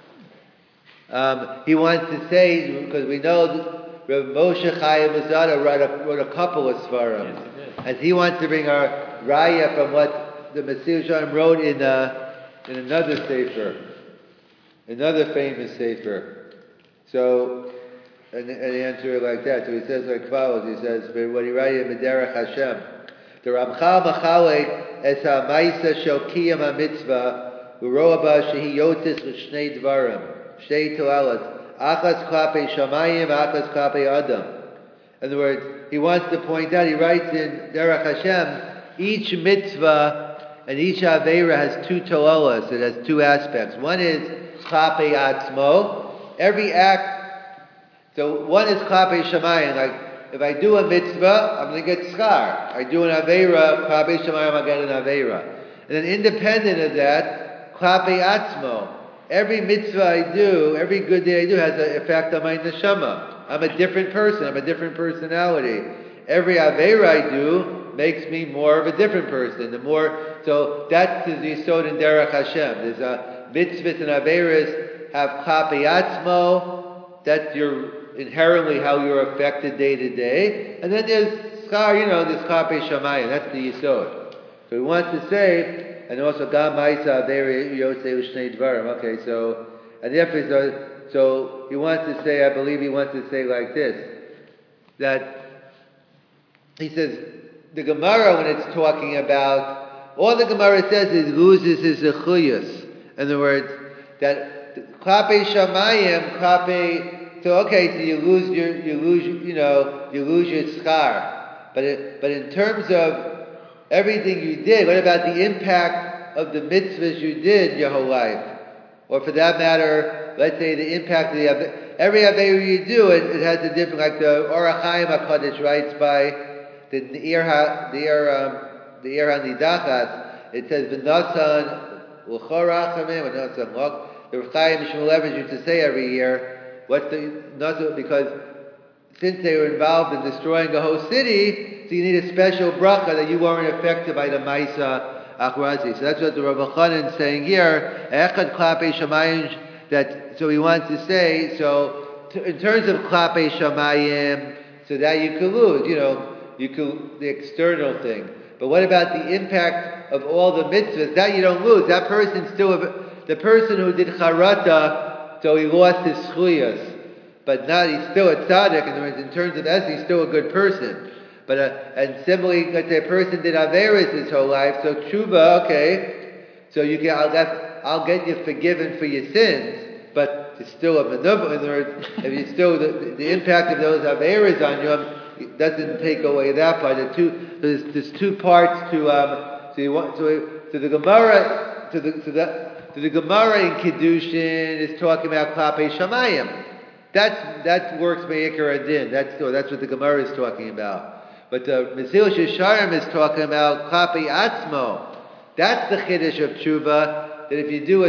Um, he wants to say, because we know that Rav Moshe Chaim Luzada wrote a, wrote a couple of svarim, Yes, he did. and he wants to bring our raya from what the Mesilas Yesharim wrote in uh, in another sefer, another famous sefer. So. And, and answer it like that. So he says like follows. He says, "What he writes in Mederach Hashem, the Ramchal Machalek es ha'maisa shel kiyam ha'mitzvah uroba shehi yotis l'shnei dvarim shnei toalas achas klape shamayim achas klape adam." In other words, he wants to point out. He writes in Derech Hashem, each mitzvah and each aveira has two toalas. It has two aspects. One is klape atzmo. Every act. So one is klape shamayim, like if I do a mitzvah, I'm going to get schar. I do an aveira, klape shamayim, I get an aveira. And then independent of that, klape atzmo. Every mitzvah I do, every good day I do has an effect on my neshama. I'm a different person. I'm a different personality. Every aveira I do makes me more of a different person. The more, so that's the yisod in Derech Hashem. There's a mitzvahs and aveiras have klape atzmo. That's your inherently how you're affected day to day, and then there's schar, you know, there's klape shamayim. That's the yisod. So he wants to say, and also gam ma'isa averi yosei u'shnei dvarim. Okay, so and therefore, so, so he wants to say, I believe he wants to say like this, that he says the Gemara when it's talking about all the Gemara says is loses his zechuyos. In other words, that klape shamayim, klape. So okay, so you lose your, you lose, you know, you lose your schar. But it, but in terms of everything you did, what about the impact of the mitzvahs you did your whole life? Or for that matter, let's say the impact of the every aveira you do, it, it has a different, like the Orach Chaim HaKadosh writes by the Neir the Neir the Neir HaNidachas. It says v'nasan l'chorachamim v'nasan l'ch. The Rav Chaim Shmulevich used to say every year. What's the nazar? Because since they were involved in destroying the whole city, so you need a special bracha that you weren't affected by the Maisa Achrazi. So that's what the Rav Chanan is saying here. Echad klape shamayim. That so he wants to say. So to, in terms of klape shamayim, so that you could lose. You know, you could the external thing. But what about the impact of all the mitzvahs? That you don't lose. That person still the person who did charata. So he lost his schuyas, but not, he's still a tzaddik, in other words, in terms of essence, he's still a good person. But, uh, and similarly, let's say a person did averis his whole life, so tshuva, okay, so you get, I'll get, I'll get you forgiven for your sins, but it's still a menuva. In other words, if you still the, the impact of those averas on you it doesn't take away that part. The two there's, there's two parts to um. So you want so to the Gemara to the to the to the Gemara in Kiddushin is talking about Klape Shamayim. That's that works Me'ikar Adin. That's so that's what the Gemara is talking about. But the Mesil Shisharim is talking about Klape Atzmo. That's the Chiddush of Tshuva. That if you do a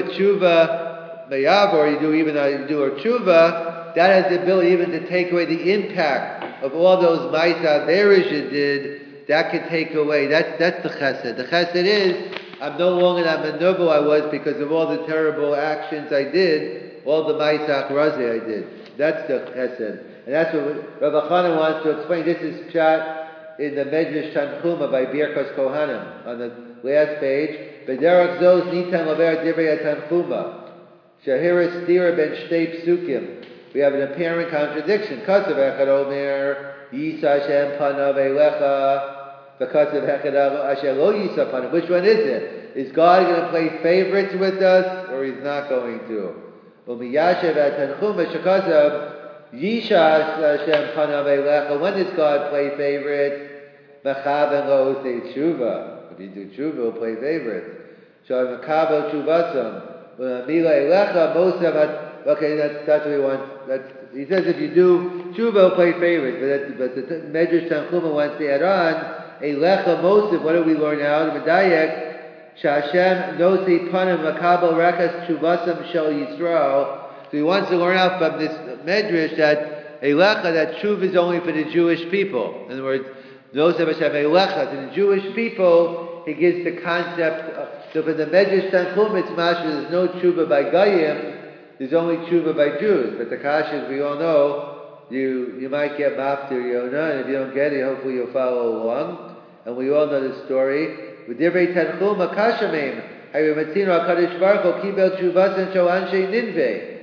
Tshuva Meyav or you do even a, you do a Tshuva, that has the ability even to take away the impact of all those Ma'isa Averos you did. That could take away. That's that's the Chesed. The Chesed is I'm no longer that menuva I was because of all the terrible actions I did, all the Ma'isa Achrazi I did. That's the Chesed. And that's what Rav Chanan wants to explain. This is pshat in the Medrash Tanchuma by Birkas Kohanim on the last page. B'derech zos nitan laver divrei Tanchuma. Shahira stira ben shtei psukim. We have an apparent contradiction. Kasav echad omer Yisa Hashem panav elecha. Because of Hekadav Asher Lo Yisapana. Which one is it? Is God going to play favorites with us, or He's not going to? Umiyashev at Tanchuma Shekasav Yishas Hashem Panav Eilecha. When does God play favorites? Mechaven Lo Usei Tshuva. If you do Tshuva, He'll play favorites. Shalom Mekabel Tshuvatzam. Mila Eilecha Mosav. Okay, that's that's what he wants. That's, he says if you do Tshuva, He'll play favorites. But, that, but the Medrash Tanchuma wants to add on. Eilecha Mosif, what do we learn out? Medayek, Shashem Nosi Panim Makabel Rekas Chuvasam Shel Yisrael. So he wants to learn out from this Medrash that Eilecha, that Chuv is only for the Jewish people. In other words, Nosi Hashem Eilecha, to the Jewish people, he gives the concept of, so for the Medrash Tanchum, it's Masha, there's no Tshuva by Goyim, there's only Tshuva by Jews. But the Kashas, we all know, You you might get maftir Yonah, and if you don't get it, hopefully you'll follow along. And we all know the story. With Divrei Tanchum Akashamim, Hayamatzino Hakadosh Baruch Hu Kibel Tshuvasan Shel Anshe Ninveh.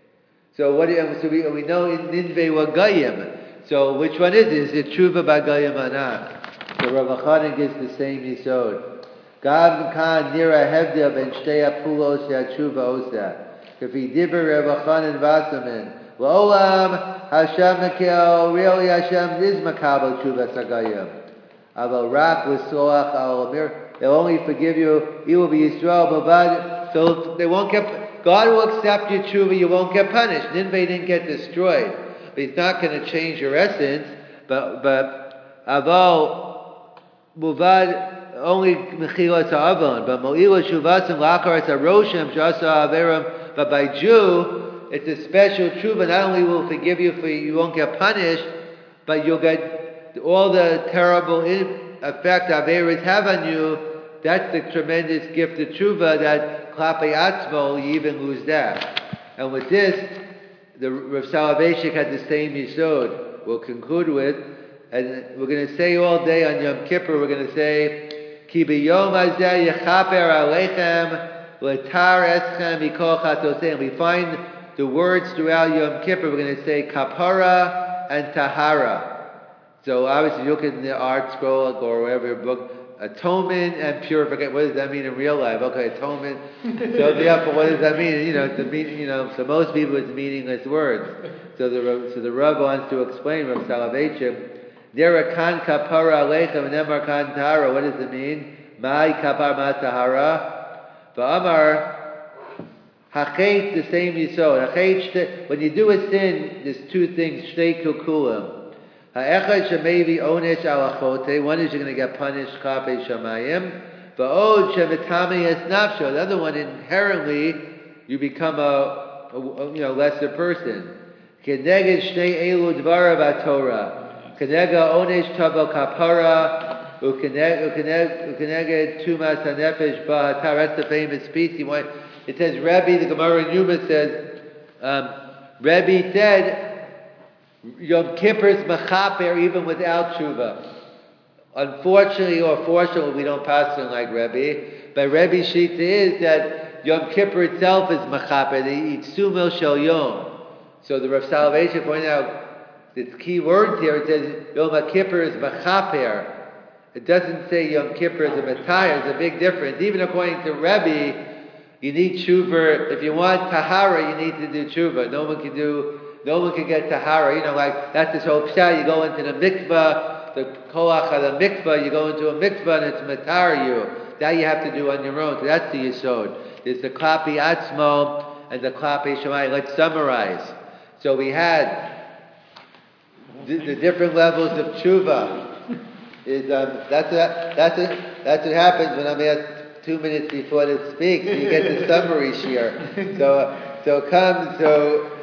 So what? Do you, so we we know in Ninveh were Goyim. So which one is it? Is it Tshuva by Goyim or not? So Rav Chanan gives the same yisod. Gav Kan Nira Hevdel Ben Shtei Apulos Yatshuva Osa. Kafi Dibber Rav Chanan Vasamin. L'olam Hashem Mekel, really Hashem is Makabel Tshuva Sagayim. Aval Rak L'Soach Al Amir, they'll only forgive you, you will be Yisrael, Bavad, so they won't get, God will accept your Tshuva, you won't get punished. Nineveh didn't get destroyed. But He's not going to change your essence, but, but, Aval, Bavad, only Mechilas Ha'avon, but Mo'ila Shuvasim L'Akaras HaRoshem, Shasa Averam, but by Jew, it's a special tshuva. Not only will forgive you for you won't get punished, but you'll get all the terrible effect Averos have on you. That's the tremendous gift of tshuva that Klape Atzmo, you even lose that. And with this, the Rav Soloveitchik had the same yisod. We'll conclude with, and we're going to say all day on Yom Kippur, we're going to say, Ki b'yom hazeh yechaper aleichem l'tar eschem mikol chatosem. We find the words throughout Yom Kippur, we're going to say kapara and tahara. So obviously you look in the art scroll or wherever book, atonement and purification. What does that mean in real life? Okay, atonement. So yeah, but what does that mean? You know, it's a mean, you know, so most people it's meaningless words. So the so the Rav wants to explain Rav Soloveitchik. Dera kan kapara aleichem nemar kan tahara. What does it mean? Mai kapar ma tahara. Va'amar. Hachet, the same yisod. Hachet, when you do a sin, there's two things. Shtei kukulim. Ha'echad shemevi onesh al achote. One is you're going to get punished. Kape shamayim. Va'od shemetami es nafsho. The other one, inherently, you become a, a you know lesser person. Keneged shnei elu dvarav haTorah. Kenega onesh tavo kapara. Ukeneged tumas hanefesh ba'atar. That's the famous piece. You want. It says, Rebbe, the Gemara in Yuma says, um, Rebbe said, Yom Kippur's mechaper even without tshuva. Unfortunately or fortunately, we don't pass on like Rebbe, but Rebbe's shita is that Yom Kippur itself is mechaper, the itzumil shel yom. So the Rav Soloveitchik pointed out, the key words here, it says, Yom Kippur is mechaper. It doesn't say Yom Kippur is a metayr, there's a big difference. Even according to Rebbe, You need tshuva. If you want tahara, you need to do tshuva. No one can do, no one can get tahara. You know, like, that's this whole pshat. You go into the mikvah, the koach of the mikvah, you go into a mikvah and it's matar you. That you have to do on your own. So that's the yesod. There's the klapi atzmo and the klapi shamayim. Let's summarize. So we had the, the different levels of tshuva. Is um, that's what, that's what, that's what happens when I'm asked two minutes before to speak. So you get the summary here. So uh, so it comes. So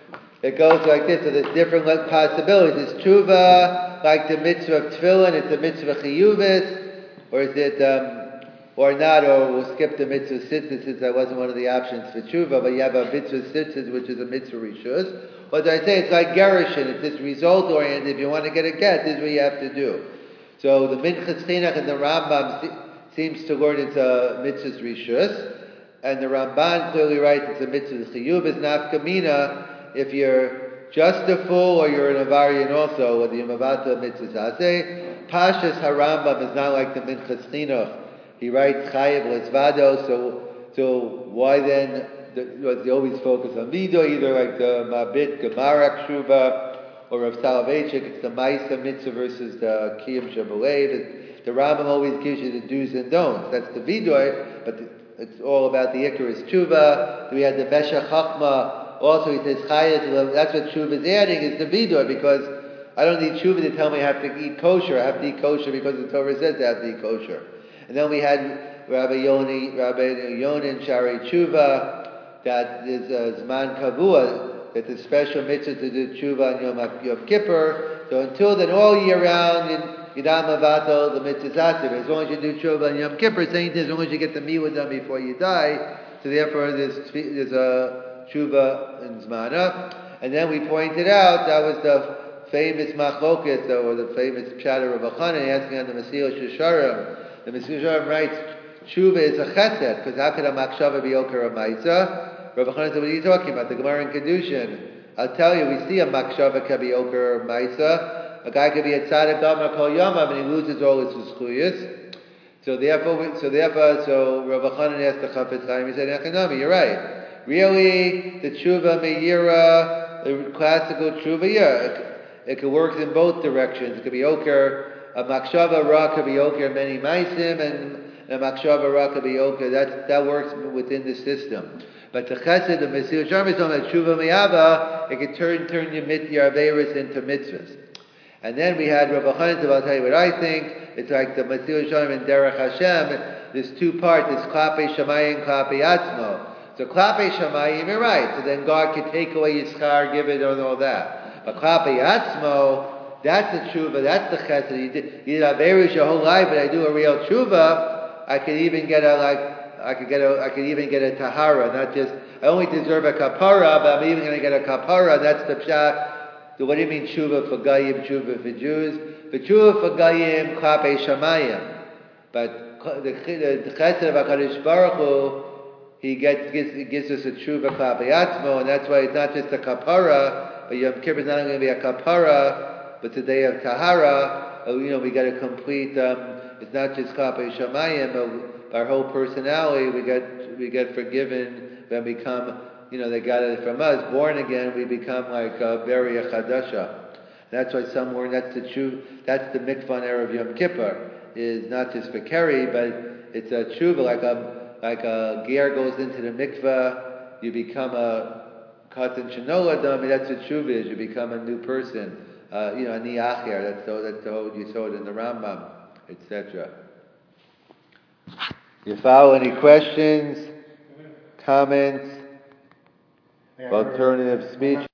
it goes like this. So there's different possibilities. Is tshuva like the mitzvah of tefillin? It's a mitzvah chiyuvis, or is it um, or not? Or we'll skip the mitzvah sitzis since that wasn't one of the options for tshuva. But you have a mitzvah sitzis, which is a mitzvah rishus. What do I say? It's like gerushin. It's this result oriented. If you want to get a get, this is what you have to do. So the Minchas Chinuch and the Rambam seems to learn it's a mitzvah rishus, and the Ramban clearly writes it's a mitzvah chiyuv. Is nafkamina if you're just a fool or you're an avarian also, whether you're mavata mitzvah zaseh. Pashas Harambam is not like the Minchas Chinuch. He writes chayiv lesvado. So so why then does he always focus on mido? Either like the Mabit Gemarak Shuba, or Rav Soloveitchik, it's the Maisa Mitzvah versus the Kiyam Shabbaleh. The Rambam always gives you the do's and don'ts. That's the Vidoy, but the, it's all about the Icarus Tshuva. We had the Besha Chachma. Also, he says Chayat. That's what Tshuva is adding, is the Vidoy, because I don't need Tshuva to tell me I have to eat kosher. I have to eat kosher because the Torah says I have to eat kosher. And then we had Rabbi Yoni, Rabbi Yonin Shari Tshuva, that is uh, Zman Kavua. It's a special mitzvah to do tshuva on Yom, Yom Kippur. So until then, all year round, in Yidam Avato, the mitzvah zativ. As long as you do tshuva on Yom Kippur, saying as long as you get the milah done before you die. So therefore, there's, there's a tshuva in Zmana. And then we pointed out, that was the famous machloket, or the famous chatter of Achanan, asking on the Mesilas Yesharim. The Mesilas Yesharim writes, tshuva is a chesed, because how could a makshava be okar a maisa? Rabbi Chanan said, what are you talking about? The Gemara in Kedushin. I'll tell you, we see a makshava can be oker maisa. A guy could be a tzaddik damar kol yamav and he loses all his zchuyos. So therefore, so therefore, so Rabbi Chanan asked the Chafetz Chaim. He said, "Echanami, you're right. Really, the tshuva meira, the classical tshuva, yeah, it, it could work in both directions. It could be oker. A makshava ra could be oker many maisim, and a makshava ra could be oker. That that works within the system." But the chesed, the Mesilas Yesharim is on the tshuva miyava, it can turn turn your mit your averis into mitzvahs. And then we had Rabbi Chanan said, I'll tell you what I think. It's like the Mesilas Yesharim and Derech Hashem. There's two parts. There's klape shamayim, klape atzmo. So klape shamayim, you're right. So then God can take away yischar, give it, and all that. But klape atzmo, that's the tshuva. That's the chesed. You did, you did averis your whole life, but I do a real tshuva. I could even get a like. I could get a, I could even get a tahara, not just, I only deserve a kapara, but I'm even going to get a kapara. That's the pshat. So what do you mean tshuva for Goyim, tshuva for Jews? But tshuva for Goyim, klape shamayim. But the, the, the chesed of HaKadosh Baruch Hu, he gets, gives, he gives us a tshuva klape atzmo, and that's why it's not just a kapara, but Yom Kippur is not only going to be a kapara, but it's a day of tahara. You know, we got a complete, um, it's not just klape shamayim, but our whole personality, we get we get forgiven when we become, you know, they got it from us. Born again, we become like a very a chadasha. That's why somewhere that's the tshuva, that's the mikvah erev Yom Kippur, is not just for Keri, but it's a tshuva, like a like a ger goes into the mikvah, you become a katan shenoladam. That's what tshuva is. You become a new person. Uh, you know, a niacher. That's the that's the whole yesod in the Rambam, et cetera. You follow any questions, comments, alternative speech?